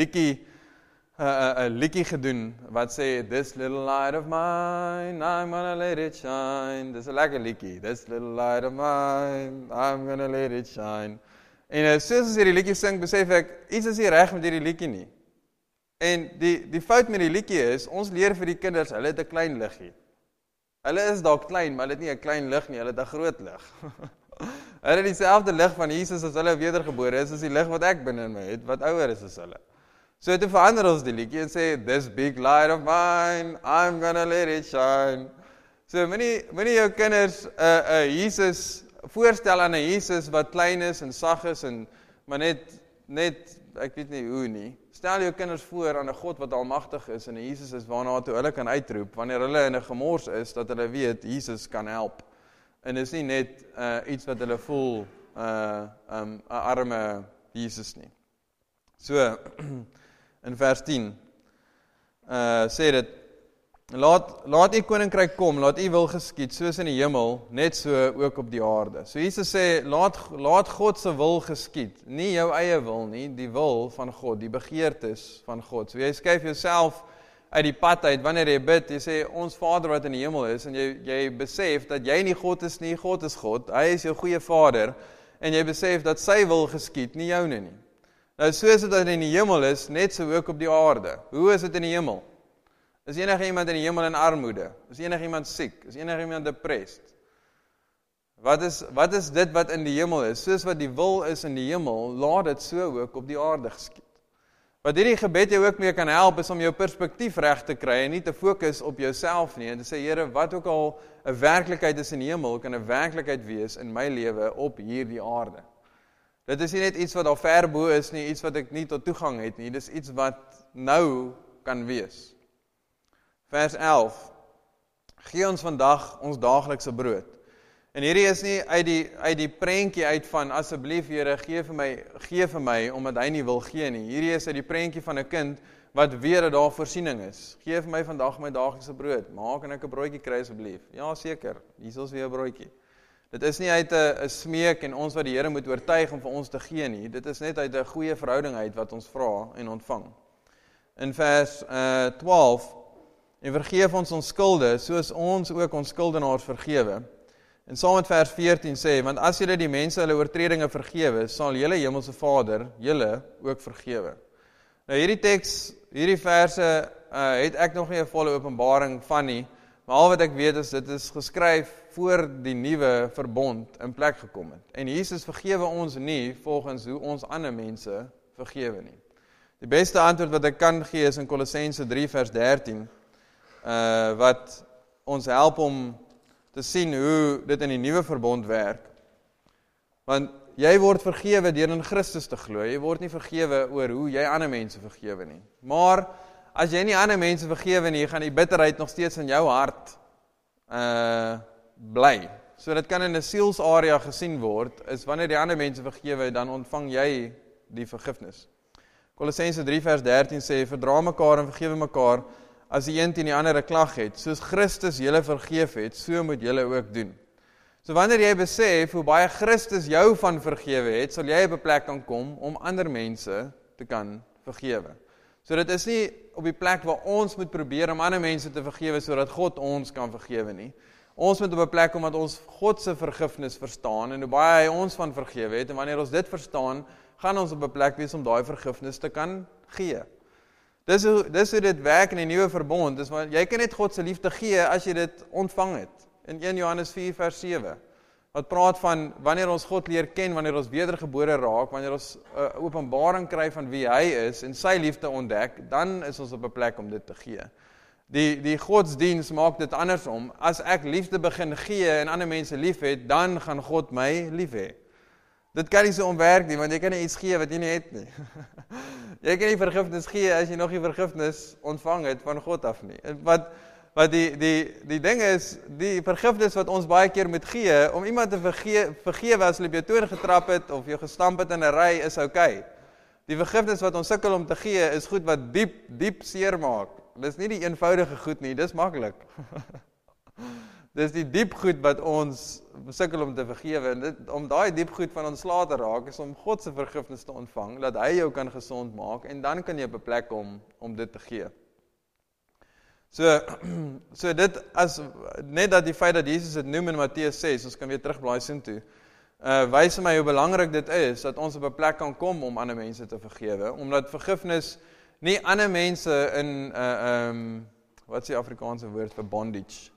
liedjie gedoen wat sê, this little light of mine, I'm gonna let it shine. Dis 'n lekker liedjie. This little light of mine, I'm gonna let it shine. En soos as hierdie liedjie sing, besef ek, iets is nie reg met hierdie liedjie nie. En die fout met die liedjie is, ons leer vir die kinders, hulle het 'n klein liggie. Hulle is dalk klein, maar hulle het nie 'n klein lig nie, hulle het 'n groot lig. Hulle het dieselfde lig van Jesus as hulle wedergebore is, as die lig wat ek binne in my het, wat ouer is as hulle. So toe verander ons die liedjie en sê, this big light of mine, I'm gonna let it shine. So moenie jou kinders Jesus voorstel aan 'n Jesus wat klein is en sag is, maar net, ek weet nie hoe nie. Stel jou kinders voor aan 'n God wat almagtig is en 'n Jesus is waarna toe hulle kan uitroep, wanneer hulle in 'n gemors is, dat hulle weet, Jesus kan help. En is nie net iets wat hulle voel, 'n arme Jesus nie. So, in vers 10, sê dit, Laat u koninkryk kom, laat u wil geskied, soos in die hemel, net so ook op die aarde. So Jesus sê, laat God se wil geskied, nie jou eie wil nie, die wil van God, die begeertes van God. So jy skuif jouself uit die pad uit, wanneer jy bid, jy sê, ons Vader wat in die hemel is, en jy besef dat jy nie God is nie, God is God, hy is jou goeie Vader, en jy besef dat sy wil geskied, nie joune nie. Nou soos dit in die hemel is, net so ook op die aarde. Hoe is dit in die hemel? Is enige iemand in die hemel in armoede? Is enige iemand siek? Is enige iemand depressed? Wat is dit wat in die hemel is? Soos wat die wil is in die hemel, laat dit so ook op die aarde geskied. Wat hierdie gebed jou ook mee kan help, is om jou perspektief reg te kry en nie te fokus op jouself nie, en te sê, Here, wat ook al 'n werklikheid is in die hemel, kan 'n werklikheid wees in my lewe op hierdie aarde. Dit is nie net iets wat al ver bo is nie, iets wat ek nie tot toegang het nie, dis iets wat nou kan wees. Vers 11, gee ons vandag ons daaglikse brood. En hierdie is nie uit die prentjie uit van, asseblief Here, gee vir my, omdat hy nie wil gee nie. Hierdie is uit die prentjie van 'n kind, wat weet dat daar voorsiening is. Gee vir my vandag my daaglikse brood. Maar kan ek 'n broodjie kry asseblief? Ja, seker, hier is weer 'n broodjie. Dit is nie uit 'n smeek en ons wat die Here moet oortuig om vir ons te gee nie. Dit is net uit 'n goeie verhouding uit wat ons vra en ontvang. In vers 12, en vergeef ons skulde, soos ons ook ons skuldenaars vergewe. En saam met vers 14 sê, want as julle die mense hulle oortredinge vergewe, sal julle hemelse Vader julle ook vergewe. Nou hierdie verse het ek nog nie 'n volle openbaring van nie, maar al wat ek weet is, dit is geskryf voor die nuwe verbond in plek gekom het. En Jesus vergewe ons nie volgens hoe ons ander mense vergewe nie. Die beste antwoord wat ek kan gee is in Kolossense 3 vers 13, wat ons help om te sien hoe dit in die nuwe verbond werk. Want jy word vergewe deur in Christus te glo. Jy word nie vergewe oor hoe jy ander mense vergewe nie. Maar as jy nie ander mense vergewe nie, gaan die bitterheid nog steeds in jou hart bly. So dit kan in 'n sielsarea gesien word, is wanneer die ander mense vergewe, dan ontvang jy die vergifnis. Kolossense 3 vers 13 sê, verdra mekaar en vergewe mekaar, as die een teen die ander 'n klag het, soos Christus julle vergeef het, so moet julle ook doen. So wanneer jy besef hoe baie Christus jou van vergewe het, sal jy op 'n plek kan kom om ander mense te kan vergewe. So dit is nie op die plek waar ons moet probeer om ander mense te vergewe, sodat God ons kan vergewe nie. Ons moet op 'n plek kom dat ons God se vergifnis verstaan, en hoe baie hy ons van vergewe het, en wanneer ons dit verstaan, gaan ons op 'n plek wees om daai vergifnis te kan gee. Dis hoe dit werk in die nuwe verbond, dis want jy kan net God se liefde gee as jy dit ontvang het. In 1 Johannes 4 vers 7, wat praat van wanneer ons God leer ken, wanneer ons wedergebore raak, wanneer ons 'n openbaring kry van wie hy is en sy liefde ontdek, dan is ons op 'n plek om dit te gee. Die godsdiens maak dit andersom. As ek liefde begin gee en ander mense lief het, dan gaan God my lief hê. Dit kan nie so omwerk nie, want jy kan nie iets gee wat jy nie het nie. Jy kan nie vergifnis gee as jy nog nie vergifnis ontvang het van God af nie. Wat die ding is, die vergifnis wat ons baie keer moet gee, om iemand te vergewe as hulle op jou toon getrap het, of jou gestamp het in 'n ry, is okay. Die vergifnis wat ons sukkel om te gee, is goed wat diep seer maak. Dis nie die eenvoudige goed nie, dis maklik. Dis die diep goed wat ons sukkel om te vergewe, en om daai diep goed van ontslae te raak, is om God se vergifnis te ontvang, dat hy jou kan gesond maak, en dan kan jy op 'n plek kom om dit te gee. So dit, net dat die feit dat Jesus dit noem in Matteus 6, ons kan weer terugblaai sin toe, wys my hoe belangrik dit is, dat ons op 'n plek kan kom om ander mense te vergewe, omdat vergifnis nie ander mense in, wat is die Afrikaanse woord vir bondage?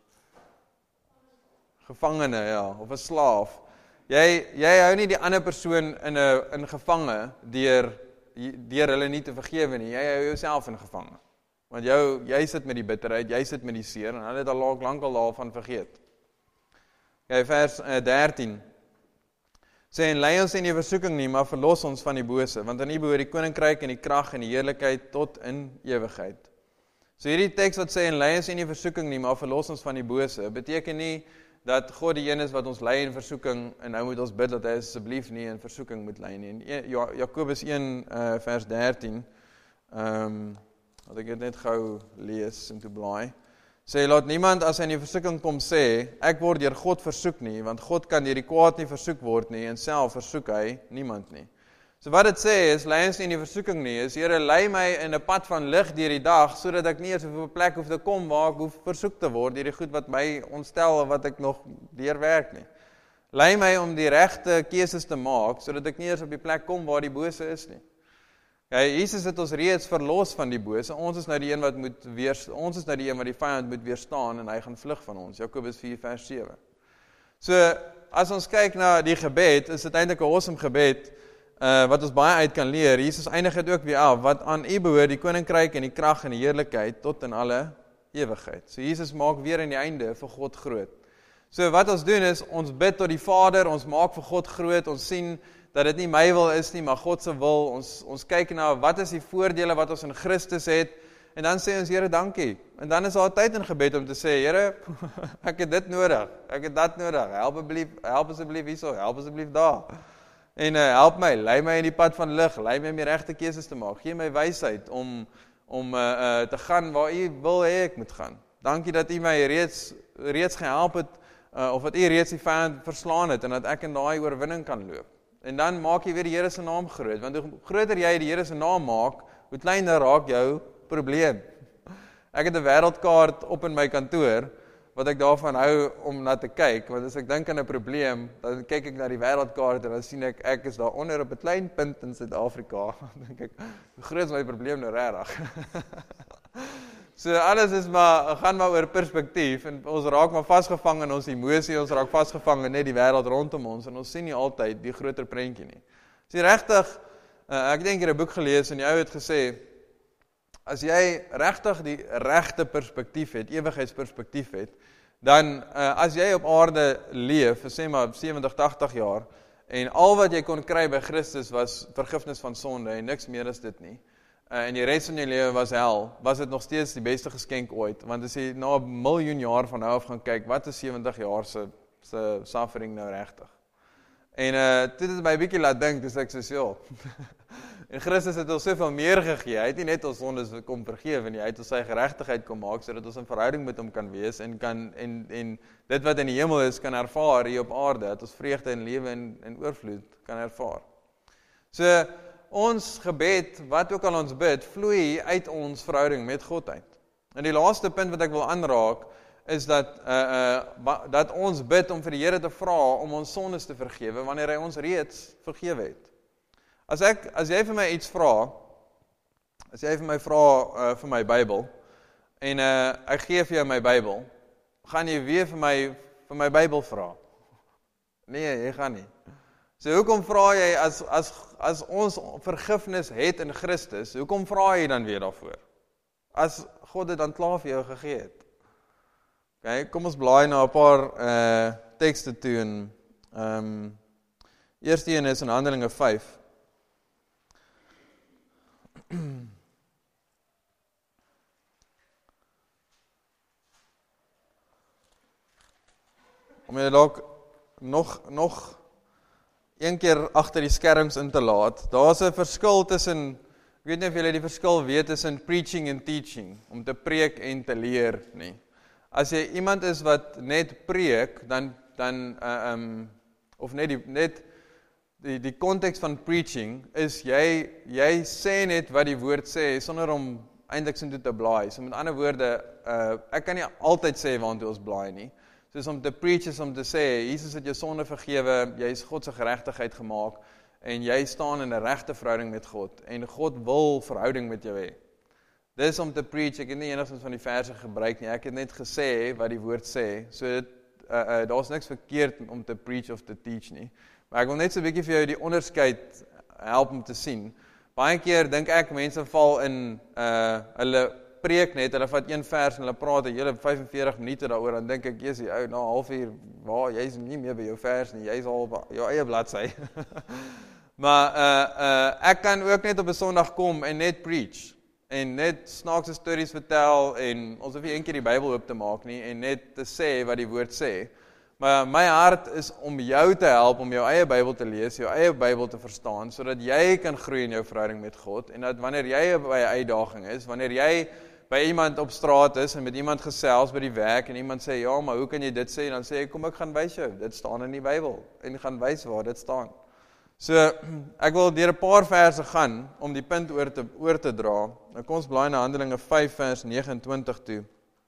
Gevangene, ja, of 'n slaaf. Jy hou nie die ander persoon in gevange deur hulle nie te vergewe nie. Jy hou jouself in gevange. Want jy sit met die bitterheid, jy sit met die seer, en hulle het al lankal daarvan vergeet. Okay, vers 13. Sê, en lei ons in die versoeking nie, maar verlos ons van die bose, want aan U behoort die koninkryk en die krag en die heerlikheid tot in ewigheid. So hierdie teks wat sê, en lei ons in die versoeking nie, maar verlos ons van die bose, beteken nie dat God die een is wat ons lei in versoeking, en nou moet ons bid dat hy asseblief nie in versoeking moet lei nie. En Jakobus 1 vers 13, wat ek dit net gou lees en toe blaai, sê, laat niemand as hy in die versoeking kom sê, ek word deur God versoek nie, want God kan deur die kwaad nie versoek word nie, en self versoek hy niemand nie. So wat dit sê is, lei ons nie in die versoeking nie, is, Here, lei my in 'n pad van lig deur die dag, sodat ek nie eens op 'n plek hoef te kom waar ek hoef versoek te word, deur die goed wat my ontstel, wat ek nog deurwerk nie. Lei my om die regte keuses te maak, sodat ek nie eens op die plek kom waar die bose is nie. Ja, Jesus het ons reeds verlos van die bose. Ons is nou die een wat die vyand moet weerstaan, en hy gaan vlug van ons. Jakobus 4 vers 7. So, as ons kyk na die gebed, is dit eintlik 'n awesome gebed, wat ons baie uit kan leer. Jesus eindig dit ook weer af, wat aan U behoort die koninkryk en die krag en die heerlikheid tot in alle ewigheid. So Jesus maak weer aan die einde vir God groot. So wat ons doen is, ons bid tot die Vader, ons maak vir God groot, ons sien dat dit nie my wil is nie, maar God se wil. Ons kyk na wat is die voordele wat ons in Christus het, en dan sê ons, Here, dankie. En dan is daar tyd in gebed om te sê, Here, ek het dit nodig, ek het dat nodig, help asseblief hierso, help asseblief daar. En help my, lei my in die pad van lig, lei my om die regte keuses te maak, gee my wysheid om te gaan waar U wil hê ek moet gaan. Dankie dat U my reeds gehelp het, of dat U reeds die vyand verslaan het, en dat ek in daai oorwinning kan loop. En dan maak jy weer die Here se naam groot, want hoe groter jy die Here se naam maak, hoe kleiner raak jou probleem. Ek het 'n wêreldkaart op in my kantoor, wat ek daarvan hou om na te kyk, want as ek dink aan 'n probleem, dan kyk ek na die wêreldkaart en dan sien ek is daar onder op 'n klein punt in Suid-Afrika. Dan dink ek, hoe groot is my probleem nou regtig? So alles gaan maar oor perspektief en ons raak maar vasgevang in ons emosie, ons raak vasgevang in net die wêreld rondom ons en ons sien nie altyd die groter prentjie nie. Dis regtig, ek dink hier 'n boek gelees en die ou het gesê, as jy regtig die regte perspektief het, ewigheidsperspektief het, dan as jy op aarde leef, sê maar 70, 80 jaar, en al wat jy kon kry by Christus was vergifnis van sonde en niks meer as dit nie, en die res van jou lewe was hel, was dit nog steeds die beste geskenk ooit, want as jy na 'n miljoen jaar van nou af gaan kyk, wat is 70 jaar se suffering nou regtig? En toe het my 'n bietjie laat dink, dis ek sê, ja, en Christus het ons soveel meer gegee, hy het nie net ons sondes kom vergewe nie, hy het ons sy geregtigheid kom maak, sodat ons in verhouding met hom kan wees, en dit wat in die hemel is, kan ervaar hier op aarde, dat ons vreugde en lewe en oorvloed kan ervaar. So, ons gebed, wat ook al ons bid, vloei uit ons verhouding met God uit. En die laaste punt wat ek wil aanraak, is dat ons bid om vir die Here te vra om ons sondes te vergewe, wanneer hy ons reeds vergewe het. As jy vir my iets vra, as jy vir my vra vir my Bybel, en ek gee vir jou my Bybel, gaan jy weer vir my Bybel vra? Nee, jy gaan nie. So hoekom vra jy, as ons vergifnis het in Christus, hoekom vra jy dan weer daarvoor? As God dit dan klaar vir jou gegee het. Okay, kom ons blaai na 'n paar tekste toe, en eerste een is in Handelinge 5. Om jy dalk nog een keer agter die skerms in te laat, daar's 'n verskil tussen, ek weet nie of julle die verskil weet tussen preaching en teaching, om te preek en te leer nie. As jy iemand is wat net preek, of net die konteks van preaching is, jy sê net wat die woord sê, sonder om eintlik sin toe te blaai. So met ander woorde, ek kan nie altyd sê waantoe ons blaai nie. Soos om te preach is om te sê, Jesus het jou sonde vergewe, jy is God se geregtigheid gemaak, en jy staan in 'n regte verhouding met God, en God wil verhouding met jou hê. Dis om te preach, ek het nie enigstens van die verse gebruik nie, ek het net gesê wat die woord sê, so daar's niks verkeerd om te preach of te teach nie, maar ek wil net so 'n bietjie vir jou die onderskeid help om te sien. Baie keer dink ek, mense val in, hulle preek net, hulle vat een vers en hulle praat 'n hele 45 minute daaroor, dan dink ek, jy's ou, na 'n halfuur, jy's nie meer by jou vers nie, jy's al op jou eie bladsy. Maar ek kan ook net op 'n Sondag kom en net preach, en net snaakse stories vertel, en ons hoef nie een keer die Bybel oop te maak nie, en net te sê wat die woord sê. Maar my hart is om jou te help, om jou eie Bybel te lees, jou eie Bybel te verstaan, sodat jy kan groei in jou verhouding met God, en dat wanneer jy by 'n uitdaging is, wanneer jy by iemand op straat is, en met iemand gesels by die werk, en iemand sê, ja, maar hoe kan jy dit sê, dan sê ek, kom ek gaan wys jou, dit staan in die Bybel, en gaan wys waar dit staan. So, ek wil deur 'n paar verse gaan, om die punt oor te dra. Nou kom ons blaai na Handelinge 5 vers 29 toe.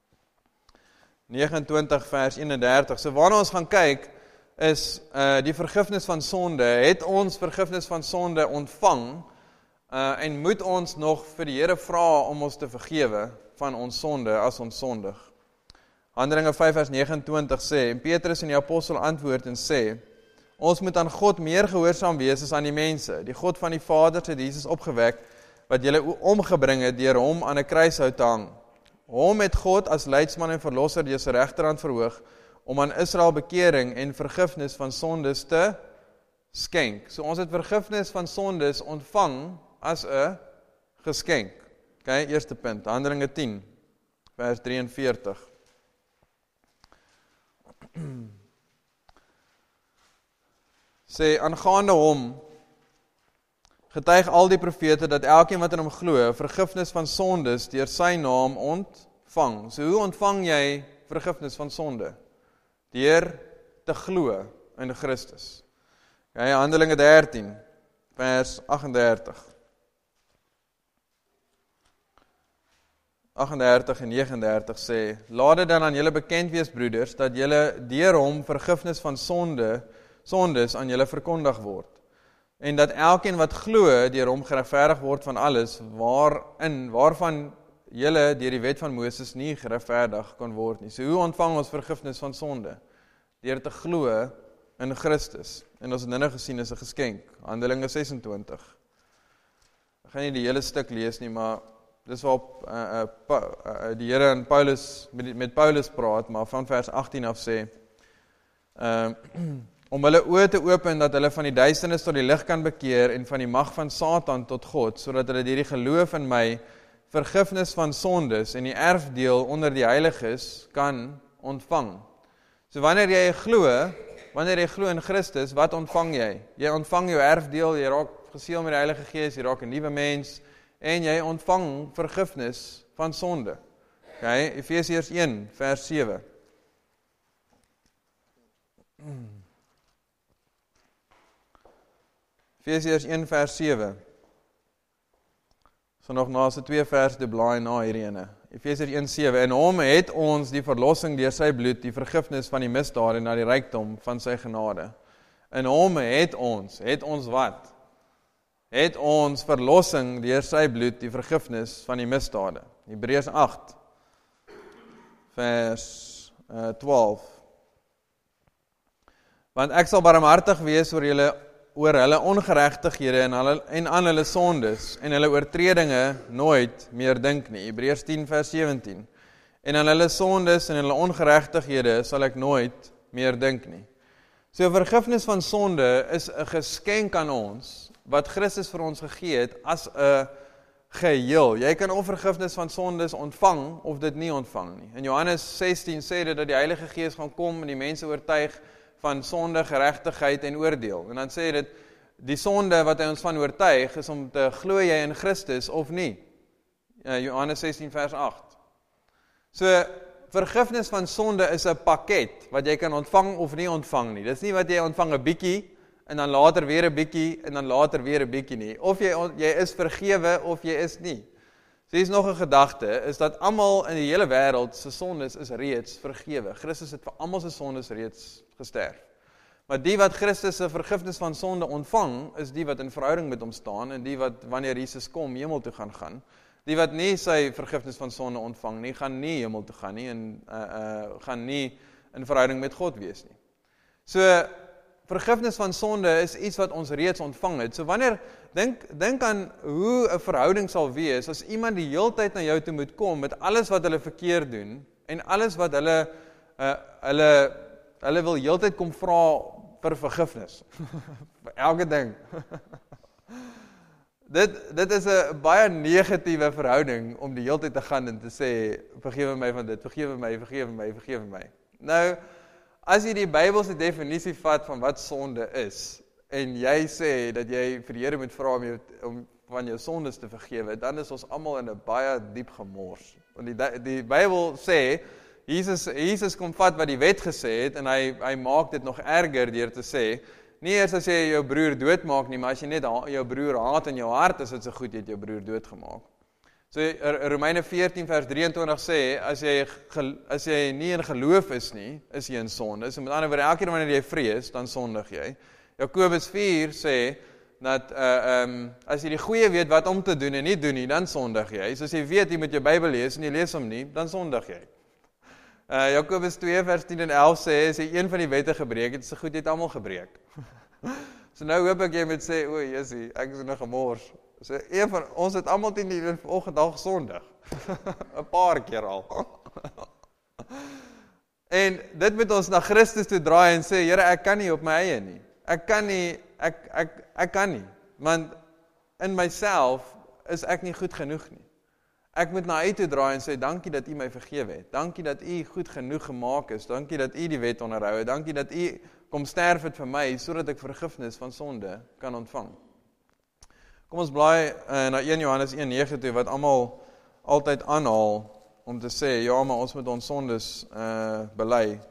29 vers 31. So waarna ons gaan kyk, is die vergifnis van sonde. Het ons vergifnis van sonde ontvang, en moet ons nog vir die Here vra om ons te vergewe van ons sonde as ons sondig. Handelinge 5 vers 29 sê, en Petrus en die apostel antwoord en sê, ons moet aan God meer gehoorsaam wees as aan die mense. Die God van die Vader het Jesus opgewek, wat julle omgebring het deur hom aan 'n kruishout te hang. Hom het God as leidsman en verlosser deur sy regterhand verhoog, om aan Israel bekering en vergifnis van sondes te skenk. So ons het vergifnis van sondes ontvang as 'n geskenk. Okay, eerste punt, Handelinge 10, vers 43. Sê, aangaande hom, getuig al die profete dat elkeen wat in hom glo, vergifnis van sondes deur sy naam ontvang. So hoe ontvang jy vergifnis van sonde? Deur te glo in Christus. Okay, Handelinge 13, vers 38. 38 en 39 sê, laat dit dan aan julle bekend wees, broeders, dat julle deur hom vergifnis van sondes aan julle verkondig word. En dat elkeen wat glo deur hom geregverdig word van alles, waarvan julle deur die wet van Moses nie geregverdig kon word nie. So hoe ontvang ons vergifnis van sonde? Deur te glo in Christus. En ons het nou gesien, is 'n geskenk. Handelinge 26. Ek gaan nie die hele stuk lees nie, maar dis waarop die Here en Paulus met Paulus praat, maar van vers 18 af sê, om hulle oë te open, dat hulle van die duisternis tot die lig kan bekeer, en van die mag van Satan tot God, sodat hulle deur die geloof in my vergifnis van sondes en die erfdeel onder die heiliges kan ontvang. So wanneer jy glo in Christus, wat ontvang jy? Jy ontvang jou erfdeel, jy raak geseël met die Heilige Gees, jy raak 'n nuwe mens, en jy ontvang vergifnis van sonde. Okay, Efesiërs 1 vers 7. Efesiërs 1 vers 7. So nog na se 2 vers te blaai na hierdie ene. Efesiërs 1:7. En hom het ons die verlossing deur sy bloed, die vergifnis van die misdade na die rykdom van sy genade. In hom het ons wat? Het ons verlossing deur sy bloed, die vergifnis van die misdade. Hebreërs 8 vers 12. Want ek sal barmhartig wees oor hulle ongeregtighede en aan hulle sondes en hulle oortredinge nooit meer dink nie. Hebreërs 10 vers 17. En aan hulle sondes en hulle ongeregtighede sal ek nooit meer dink nie. So vergifnis van sonde is 'n geskenk aan ons wat Christus vir ons gegee het as 'n geheel. Jy kan of vergifnis van sondes ontvang of dit nie ontvang nie. In Johannes 16 sê dit dat die Heilige Gees gaan kom en die mense oortuig van sonde, geregtigheid en oordeel. En dan sê dit, die sonde wat hy ons van oortuig, is om te glo jy in Christus of nie. Johannes 16 vers 8. So, vergifnis van sonde is 'n pakket, wat jy kan ontvang of nie ontvang nie. Dit is nie wat jy ontvang 'n bietjie, en dan later weer 'n bietjie, en dan later weer 'n bietjie nie. Of jy is vergewe, of jy is nie. So hier is nog 'n gedagte, is dat almal in die hele wêreld se sondes is reeds vergewe. Christus het vir almal se sondes reeds gesterf. Maar die wat Christus se vergifnis van sonde ontvang, is die wat in verhouding met hom staan, en die wat wanneer Jesus kom, hemel toe gaan. Die wat nie sy vergifnis van sonde ontvang nie, gaan nie hemel toe gaan nie, en gaan nie in verhouding met God wees nie. So, vergifnis van sonde is iets wat ons reeds ontvang het. So wanneer, dink aan hoe 'n verhouding sal wees, as iemand die heeltyd na jou toe moet kom, met alles wat hulle verkeerd doen, en alles wat hulle wil heeltyd kom vra vir vergifnis. Vir elke ding. Dit is 'n baie negatiewe verhouding, om die heeltyd te gaan en te sê, vergewe my van dit, vergewe my. Nou, as jy die Bybelse definisie vat van wat sonde is, en jy sê dat jy vir die Here moet vra om van jou sondes te vergewe, dan is ons almal in 'n baie diep gemors. Want die Bybel sê, Jesus kom vat wat die wet gesê het, en hy maak dit nog erger deur te sê, nie eers as jy jou broer doodmaak nie, maar as jy net jou broer haat in jou hart, is dit so goed jy het jou broer doodgemaak. So Romeine 14 vers 23 sê, as jy nie in geloof is nie, is jy in sonde. So met ander woorde, elke keer wanneer jy vrees, dan sondig jy. Jakobus 4 sê, dat as jy die goeie weet wat om te doen en nie doen nie, dan sondig jy. So as jy weet, jy moet jou Bybel lees en jy lees hom nie, dan sondig jy. Jakobus 2 vers 10 en 11 sê, as jy een van die wette gebreek het, is goed, jy het almal gebreek. So nou hoop ek jy moet sê, o, Jessie, ek is nog gemors. So ons het almal teen die vanoggend al gesondig. 'n paar keer al. En dit moet ons na Christus toe draai en sê, Here, ek kan nie op my eie nie. Ek kan nie, want in myself is ek nie goed genoeg nie. Ek moet na U toe draai en sê, dankie dat U my vergewe het. Dankie dat U goed genoeg gemaak is. Dankie dat U die wet onderhou het. Dankie dat U kom sterf het vir my, sodat ek vergifnis van sonde kan ontvang. Kom ons blaai na 1 Johannes 1:9 toe, wat almal altyd aanhaal, om te sê, ja, maar ons moet ons sondes bely.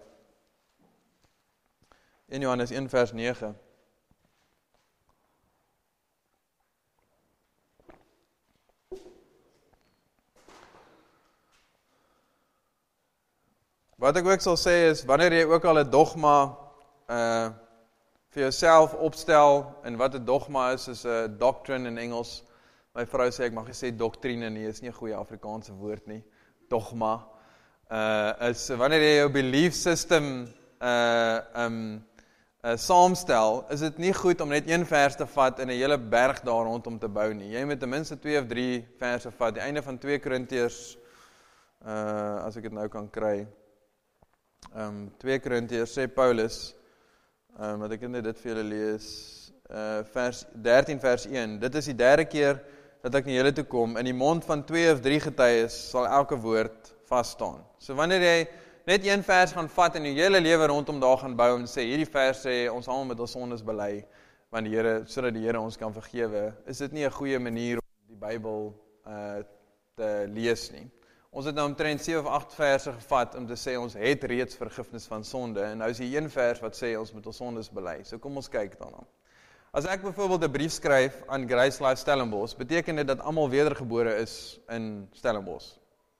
1 Johannes 1 vers 9. wat ek ook sal sê is, wanneer jy ook al 'n dogma vir jouself opstel, en wat 'n dogma is 'n doctrine in Engels. My vrou sê ek mag nie sê doktrine nie, is nie 'n goeie Afrikaanse woord nie. Dogma is wanneer jy jou belief system saamstel, is dit nie goed om net een vers te vat en 'n hele berg daar rondom te bou nie. Jy moet ten minste 2 of 3 verse vat. Die einde van 2 Korintiërs, as ek dit nou kan kry. 2 Korintiërs sê Paulus, wat ek net dit vir julle lees, vers 13 vers 1. Dit is die 3de keer dat ek na julle toe kom. In die mond van 2 of 3 getuies sal elke woord vas staan. So wanneer jy net een vers gaan vat en jou hele lewe rondom daar gaan bou en sê, hierdie vers sê, ons almal met ons sondes bely, want die Here, sodat die Here ons kan vergewe, is dit nie 'n goeie manier om die Bybel te lees nie. Ons het nou omtrent 7 of 8 verse gevat om te sê, ons het reeds vergifnis van sonde, en nou is hier een vers wat sê, ons moet ons sondes bely. So kom ons kyk daarna. As ek byvoorbeeld 'n brief skryf aan Grace Life Stellenbosch, beteken dit dat almal wedergebore is in Stellenbosch?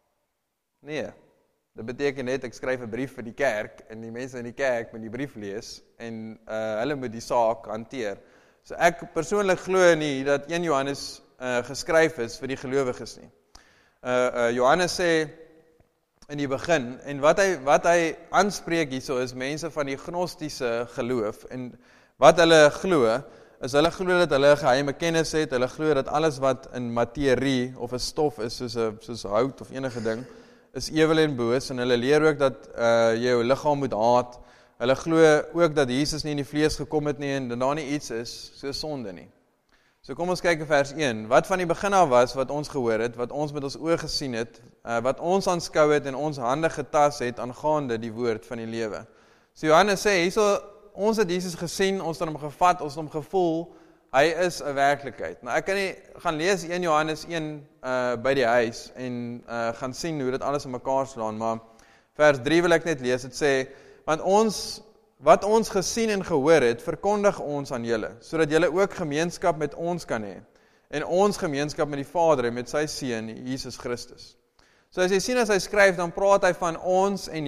Nee. Dit beteken net, ek skryf 'n brief vir die kerk, en die mense in die kerk moet die brief lees, en hulle moet die saak hanteer. So ek persoonlik glo nie dat 1 Johannes geskryf is vir die gelowiges nie. Johannes sê in die begin, en wat hy aanspreek hierso is mense van die gnostiese geloof, en wat hulle glo, is hulle glo dat hulle 'n geheime kennis het, hulle glo dat alles wat in materie, of 'n stof is, soos hout of enige ding, is ewel en boos, en hulle leer ook dat jy jou liggaam moet haat. Hulle glo ook dat Jesus nie in die vlees gekom het nie, en dat daar nie iets is so sonde nie. So kom ons kyk in vers 1, wat van die begin af was, wat ons gehoor het, wat ons met ons oë gesien het, wat ons aanskou het en ons hande getas het, aangaande die woord van die lewe. So Johannes sê, hierso, ons het Jesus gesien, ons het hom gevat, ons het hom gevoel, hy is 'n werklikheid. Nou ek kan nie gaan lees 1 Johannes 1 by die huis, en gaan sien hoe dit alles in mekaar slaan, maar vers 3 wil ek net lees, het sê, want wat ons gesien en gehoor het, verkondig ons aan julle, sodat julle ook gemeenskap met ons kan hê, en ons gemeenskap met die Vader en met sy Seun, Jesus Christus. So as jy sien, as hy skryf, dan praat hy van ons en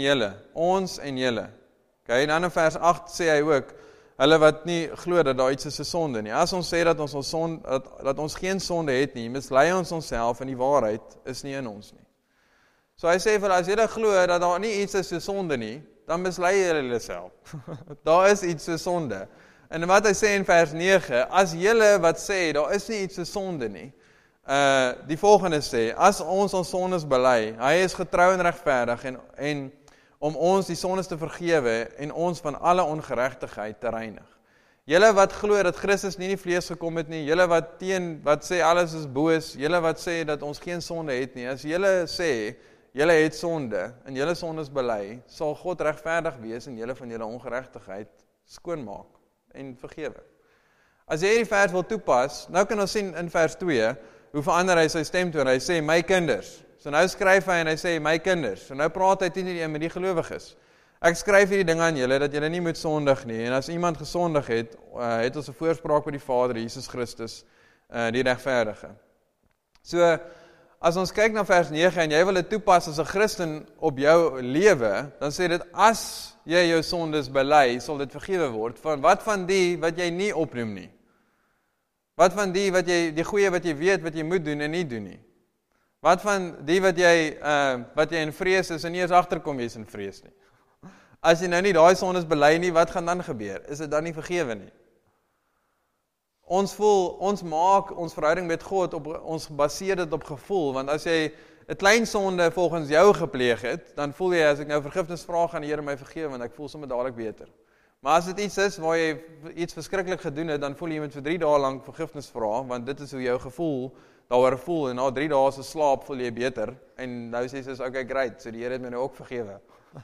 julle. Okay, en dan in vers 8 sê hy ook, hulle wat nie glo dat daar iets is 'n sonde nie. As ons sê dat ons geen sonde het nie, mislei ons onsself en die waarheid is nie in ons nie. So hy sê vir as julle glo dat daar nie iets is so sonde nie, dan mislei julle self. Daar is iets so sonde. En wat hy sê in vers 9, as julle wat sê daar is nie iets so sonde nie, die volgende sê, as ons sondes bely, hy is getrou en regverdig en om ons die sondes te vergewe en ons van alle ongeregtigheid te reinig. Julle wat glo dat Christus nie in die vlees gekom het nie, julle wat sê alles is boos, julle wat sê dat ons geen sonde het nie, as julle sê, julle het sonde, en julle sondes bely, sal God regverdig wees en julle van julle ongeregtigheid skoonmaak en vergewe. As jy hierdie vers wil toepas, nou kan ons sien in vers 2, hoe verander hy sy stemtoon, hy sê, my kinders. So nou skryf hy en hy sê, my kinders. So nou praat hy teenoor met die gelowiges. Ek skryf hierdie ding aan julle, dat julle nie moet sondig nie, en as iemand gesondig het, het ons 'n voorspraak by die Vader, Jesus Christus, die regverdige. So, as ons kyk na vers 9, en jy wil dit toepas as 'n Christen op jou lewe, dan sê dit, as jy jou sondes bely, sal dit vergewe word, van wat van die wat jy nie opnoem nie? Wat van die die goeie wat jy weet, wat jy moet doen en nie doen nie? Wat van die wat jy in vrees is en nie eens agterkom jy is in vrees nie? As jy nou nie daai sondes bely nie, wat gaan dan gebeur? Is dit dan nie vergewe nie? Ons maak ons verhouding met God, ons baseer dit op gevoel, want as jy 'n klein sonde volgens jou gepleeg het, dan voel jy, as ek nou vergifnis vra, gaan die Here my vergewe, want ek voel sommer dadelik beter. Maar as dit iets is waar jy iets verskriklik gedoen het, dan voel jy moet vir 3 dae lank vergifnis vra, want dit is hoe jou gevoel daaroor voel, en na 3 dae se slaap voel jy beter, en nou sê jy, okay, great, so die Here het my nou ook vergewe.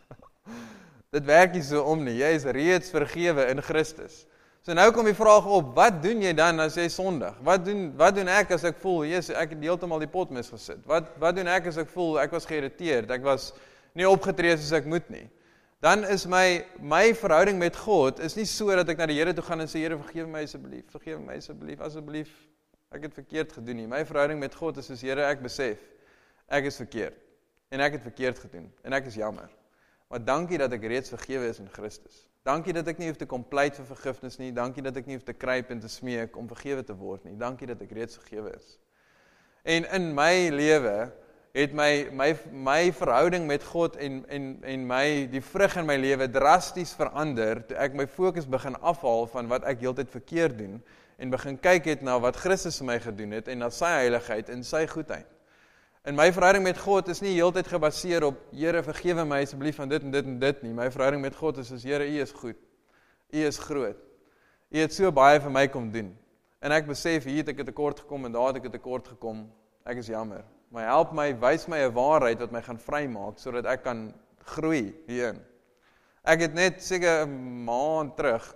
Dit werk nie so om nie, jy is reeds vergewe in Christus. So nou kom die vraag op, wat doen jy dan as jy sondig? Wat doen ek as ek voel, Jesus, ek het heeltemal die pot misgesit? Wat doen ek as ek voel, ek was geïrriteerd, ek was nie opgetree soos ek moet nie? Dan is my verhouding met God, is nie so dat ek na die Here toe gaan en sê, Here, vergewe my asseblief, ek het verkeerd gedoen nie. My verhouding met God is soos, Here, ek besef, ek is verkeerd, en ek het verkeerd gedoen, en ek is jammer. Maar dankie dat ek reeds vergewe is in Christus. Dankie dat ek nie hoef te kom pleit vir vergifnis nie. Dankie dat ek nie hoef te kruip en te smeek om vergewe te word nie. Dankie dat ek reeds vergewe is. En in my lewe het my verhouding met God en die vrug in my lewe drasties verander, toe ek my fokus begin afhaal van wat ek heeltyd verkeerd doen, en begin kyk het na wat Christus vir my gedoen het, en na sy heiligheid en sy goedheid. En my verhouding met God is nie heeltyd gebaseer op, Here, vergewe my asseblief van dit en dit en dit nie. My verhouding met God is, Here, U is goed. U is groot. U het so baie vir my kom doen. En ek besef, hier het ek 'n tekort gekom en daar het ek 'n tekort gekom. Ek is jammer. Maar help my, wys my 'n waarheid wat my gaan vrymaak, sodat ek kan groei hierin. Ek het net seker 'n maand terug,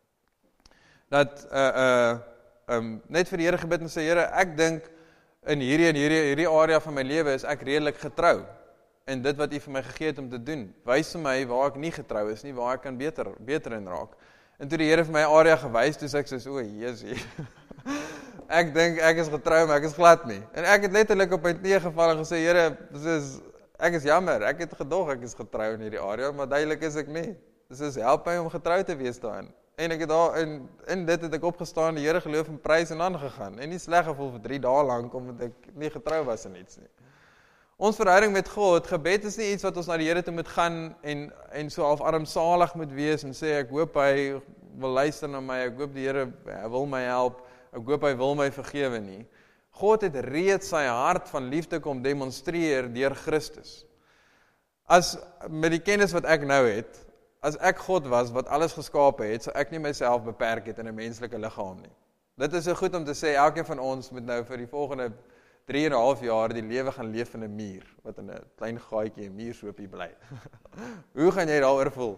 dat net vir die Here gebid en sê, Here, ek dink, in hierdie area van my lewe is ek redelik getrou. En dit wat U vir my gegee het om te doen, wys vir my waar ek nie getrou is nie, waar ek kan beter in raak. En toe die Here vir my area gewys, toe sê ek soos, o, Jesusie. Ek dink ek is getrou, maar ek is glad nie. En ek het letterlik op my knie geval en gesê, Here, ek is jammer, ek het gedog ek is getrou in hierdie area, maar duidelik is ek nie. Dus help my om getrou te wees daarin. En ek het daar, in dit het ek opgestaan, die Here geloof en prys en aangegaan. En nie sleg gevoel vir 3 dae lank, omdat ek nie getrou was in iets nie. Ons verhouding met God, gebed is nie iets wat ons na die Here toe moet gaan, en so half armsalig moet wees, en sê, ek hoop hy wil luister na my, ek hoop die Here wil my help, ek hoop hy wil my vergewe nie. God het reeds sy hart van liefde kom demonstreer deur Christus. As met die kennis wat ek nou het, as ek God was wat alles geskape het, sou ek nie myself beperk het in 'n menslike liggaam nie. Dit is so goed om te sê, elkeen van ons moet nou vir die volgende 3,5 jaar die lewe gaan leef in 'n muur, wat in 'n klein gaatjie, 'n muurshoopie bly. Hoe gaan jy daaroor voel?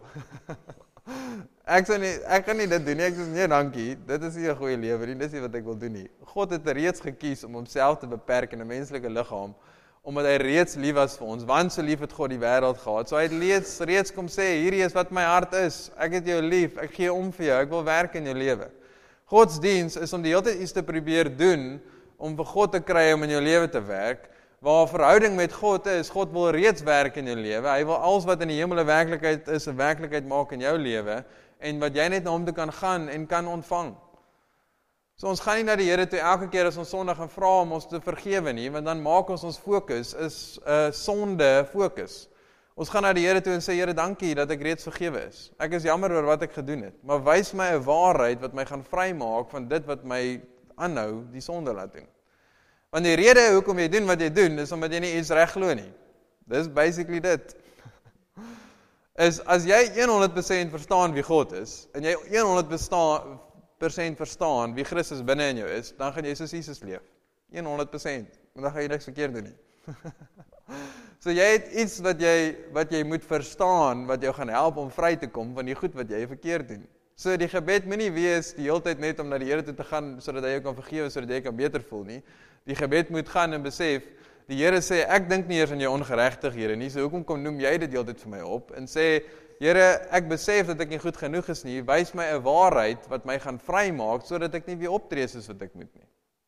Ek kan nie dit doen nie, ek sê nee dankie, dit is nie 'n goeie lewe nie, dis nie wat ek wil doen nie. God het reeds gekies om homself te beperk in 'n menslike liggaam, omdat hy reeds lief was vir ons, want so lief het God die wêreld gehad. So hy het reeds kom sê, hierdie is wat my hart is, ek het jou lief, ek gee om vir jou, ek wil werk in jou lewe. Godsdiens is om die hele tyd iets te probeer doen, om vir God te kry om in jou lewe te werk, waar verhouding met God is, God wil reeds werk in jou lewe, hy wil alles wat in die hemel 'n werklikheid is, 'n werklikheid maak in jou lewe, en wat jy net na hom toe kan gaan en kan ontvang. So ons gaan nie na die Here toe elke keer as ons sondig en vra om ons te vergewe nie, want dan maak ons fokus is 'n sonde fokus. Ons gaan na die Here toe en sê, Here, dankie dat ek reeds vergewe is. Ek is jammer oor wat ek gedoen het, maar wys my 'n waarheid wat my gaan vrymaak van dit wat my aanhou die sonde laat doen. Want die rede hoekom jy doen wat jy doen, is omdat jy nie iets reg glo nie. Dis basically dit. Is as jy 100% verstaan wie God is, en jy 100% verstaan wie Christus binne in jou is, dan gaan jy soos Jesus leef. 100%. En dan gaan jy niks verkeerd doen nie. So jy het iets wat jy moet verstaan, wat jou gaan help om vry te kom van die goed wat jy verkeerd doen. So die gebed moet nie wees die hele tyd net om na die Here toe te gaan, sodat hy jou kan vergewe, sodat jy kan beter voel nie. Die gebed moet gaan en besef, die Here sê, ek dink nie eers aan jou ongeregtighede nie, so hoekom kom noem jy dit die hele tyd vir my op, en sê, Here, ek besef dat ek nie goed genoeg is nie, wys my 'n waarheid wat my gaan vrymaak, sodat ek nie weer optree soos wat ek moet nie.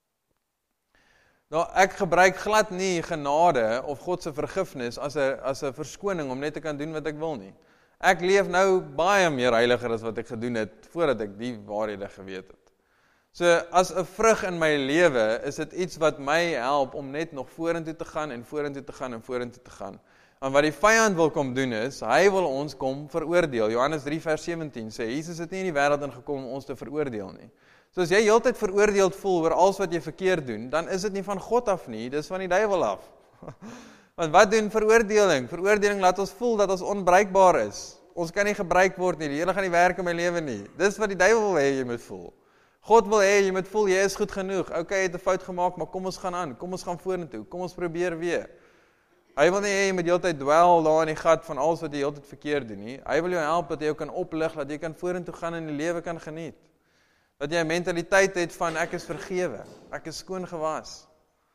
Nou, ek gebruik glad nie genade of God se vergifnis as 'n verskoning om net te kan doen wat ek wil nie. Ek leef nou baie meer heiliger as wat ek gedoen het, voordat ek die waarhede geweet het. So, as 'n vrug in my lewe, is dit iets wat my help om net nog vorentoe te gaan, en vorentoe te gaan, en vorentoe te gaan. En wat die vyand wil kom doen is, hy wil ons kom veroordeel. Johannes 3 vers 17 sê, Jesus het nie in die wêreld ingekom om ons te veroordeel nie. So as jy heeltyd veroordeeld voel oor alles wat jy verkeerd doen, dan is dit nie van God af nie, dis van die duiwel af. Want wat doen veroordeling? Veroordeling laat ons voel dat ons onbruikbaar is. Ons kan nie gebruik word nie, die Here gaan nie werk in my lewe nie. Dis wat die duiwel wil hê jy moet voel. God wil hê jy moet voel jy is goed genoeg. Okay, jy het 'n fout gemaak, maar kom ons gaan aan. Kom ons gaan vorentoe. Kom ons probeer weer. Hy wil nie hê jy moet die hele tyd dwel daar in die gat van alles wat jy heeltyd verkeerd doen nie. Hy wil jou help dat jy jou kan oplig, dat jy kan vorentoe gaan en die lewe kan geniet. Dat jy 'n mentaliteit het van ek is vergewe, ek is skoon gewas.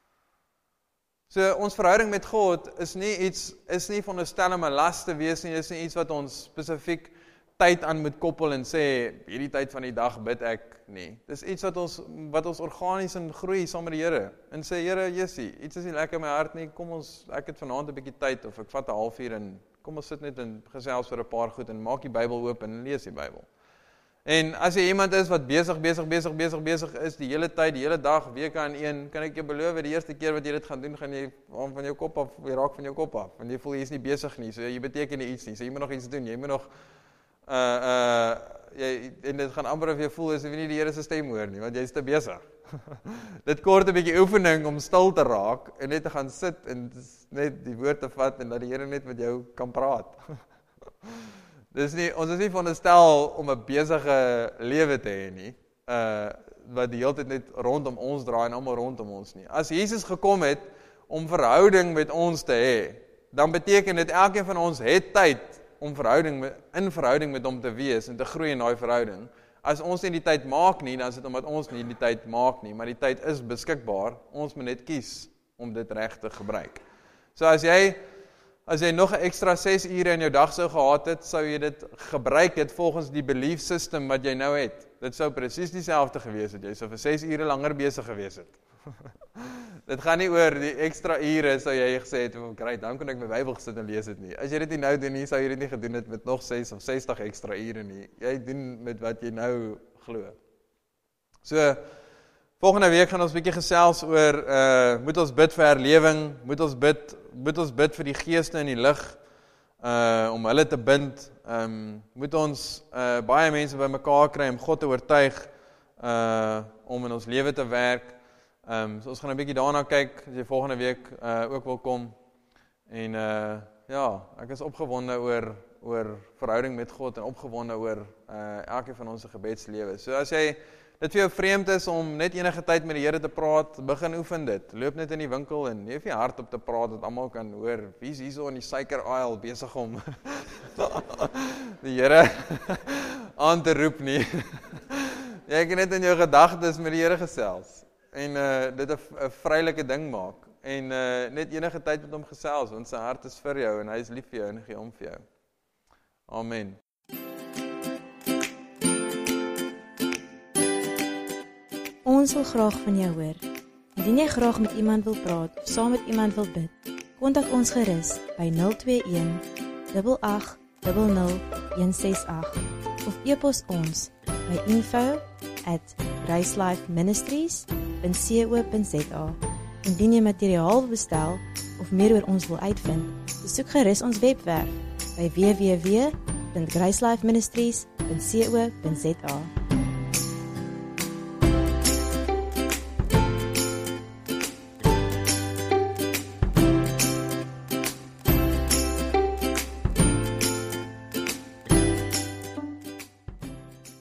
So ons verhouding met God is nie veronderstel om 'n las te wees nie, is nie iets wat ons spesifiek tyd aan moet koppel en sê hierdie tyd van die dag bid ek nie. Dis iets wat ons organies in groei saam met die Here en sê Here Jessie, iets is nie lekker in my hart nie, kom ek het vanaand 'n bietjie tyd of ek vat 'n halfuur en kom ons sit net en gesels vir 'n paar goed en maak die Bybel oop en lees die Bybel. En as jy iemand is wat besig is die hele tyd, die hele dag, week aan een, kan ek jou beloof, die eerste keer wat jy dit gaan doen, gaan jy van jou kop af, jy raak van jou kop af, want jy voel jy is nie besig nie, so jy beteken nie iets nie, so jy moet nog iets doen, jy moet nog, en dit gaan amper of jy voel, asof jy nie die Here se stem hoor nie, want jy is te besig. Dit kort 'n bietjie oefening om stil te raak, en net te gaan sit, en net die woord te vat, en dat die Here net met jou kan praat. Ons is nie veronderstel om 'n besige lewe te hê nie, wat die hele tyd net rondom ons draai en almal rondom ons nie. As Jesus gekom het om verhouding met ons te hê, dan beteken dit elkeen van ons het tyd om in verhouding met hom te wees en te groei in daai verhouding. As ons nie die tyd maak nie, dan is dit omdat ons nie die tyd maak nie, maar die tyd is beskikbaar, ons moet net kies om dit reg te gebruik. So as jy nog 'n ekstra 6 ure in jou dag sou gehad het, sou jy dit gebruik het volgens die belief system wat jy nou het. Dit sou presies dieselfde gewees het, jy sou vir 6 ure langer besig gewees het. Dit gaan nie oor die ekstra ure, sou jy gesê het, great, dan kon ek my Bybel gesit en lees dit nie. As jy dit nie nou doen nie, sou jy dit nie gedoen het met nog 6 of 60 ekstra ure nie. Jy doen met wat jy nou glo. So, volgende week gaan ons 'n bietjie gesels oor, moet ons bid vir herlewing, moet ons bid vir die geeste in die lig, om hulle te bind, moet ons baie mense by mekaar kry om God te oortuig, om in ons lewe te werk. So ons gaan 'n bietjie daarna kyk, as jy volgende week ook wil kom. En ja, ek is opgewonde oor verhouding met God en opgewonde oor elkeen van ons gebedslewe. So as jy dit vir jou vreemd is om net enige tyd met die Here te praat, begin oefen dit. Loop net in die winkel en jy hoef nie hardop te praat dat almal kan hoor wie's hierso in die suiker aisle besig om die Here aan te roep nie. Jy kan net in jou gedagtes met die Here gesels en dit 'n vrylike ding maak en net enige tyd met hom gesels want sy hart is vir jou en hy is lief vir jou en gee om vir jou. Amen. Ons wil graag van jou hoor. Indien jy graag met iemand wil praat of saam met iemand wil bid, kontak ons gerus by 021 88 00 168 of e-pos ons by info@gracelifeministries.co.za. Indien jy materiaal bestel of meer oor ons wil uitvind, besoek gerus ons webwerf by www.gracelifeministries.co.za.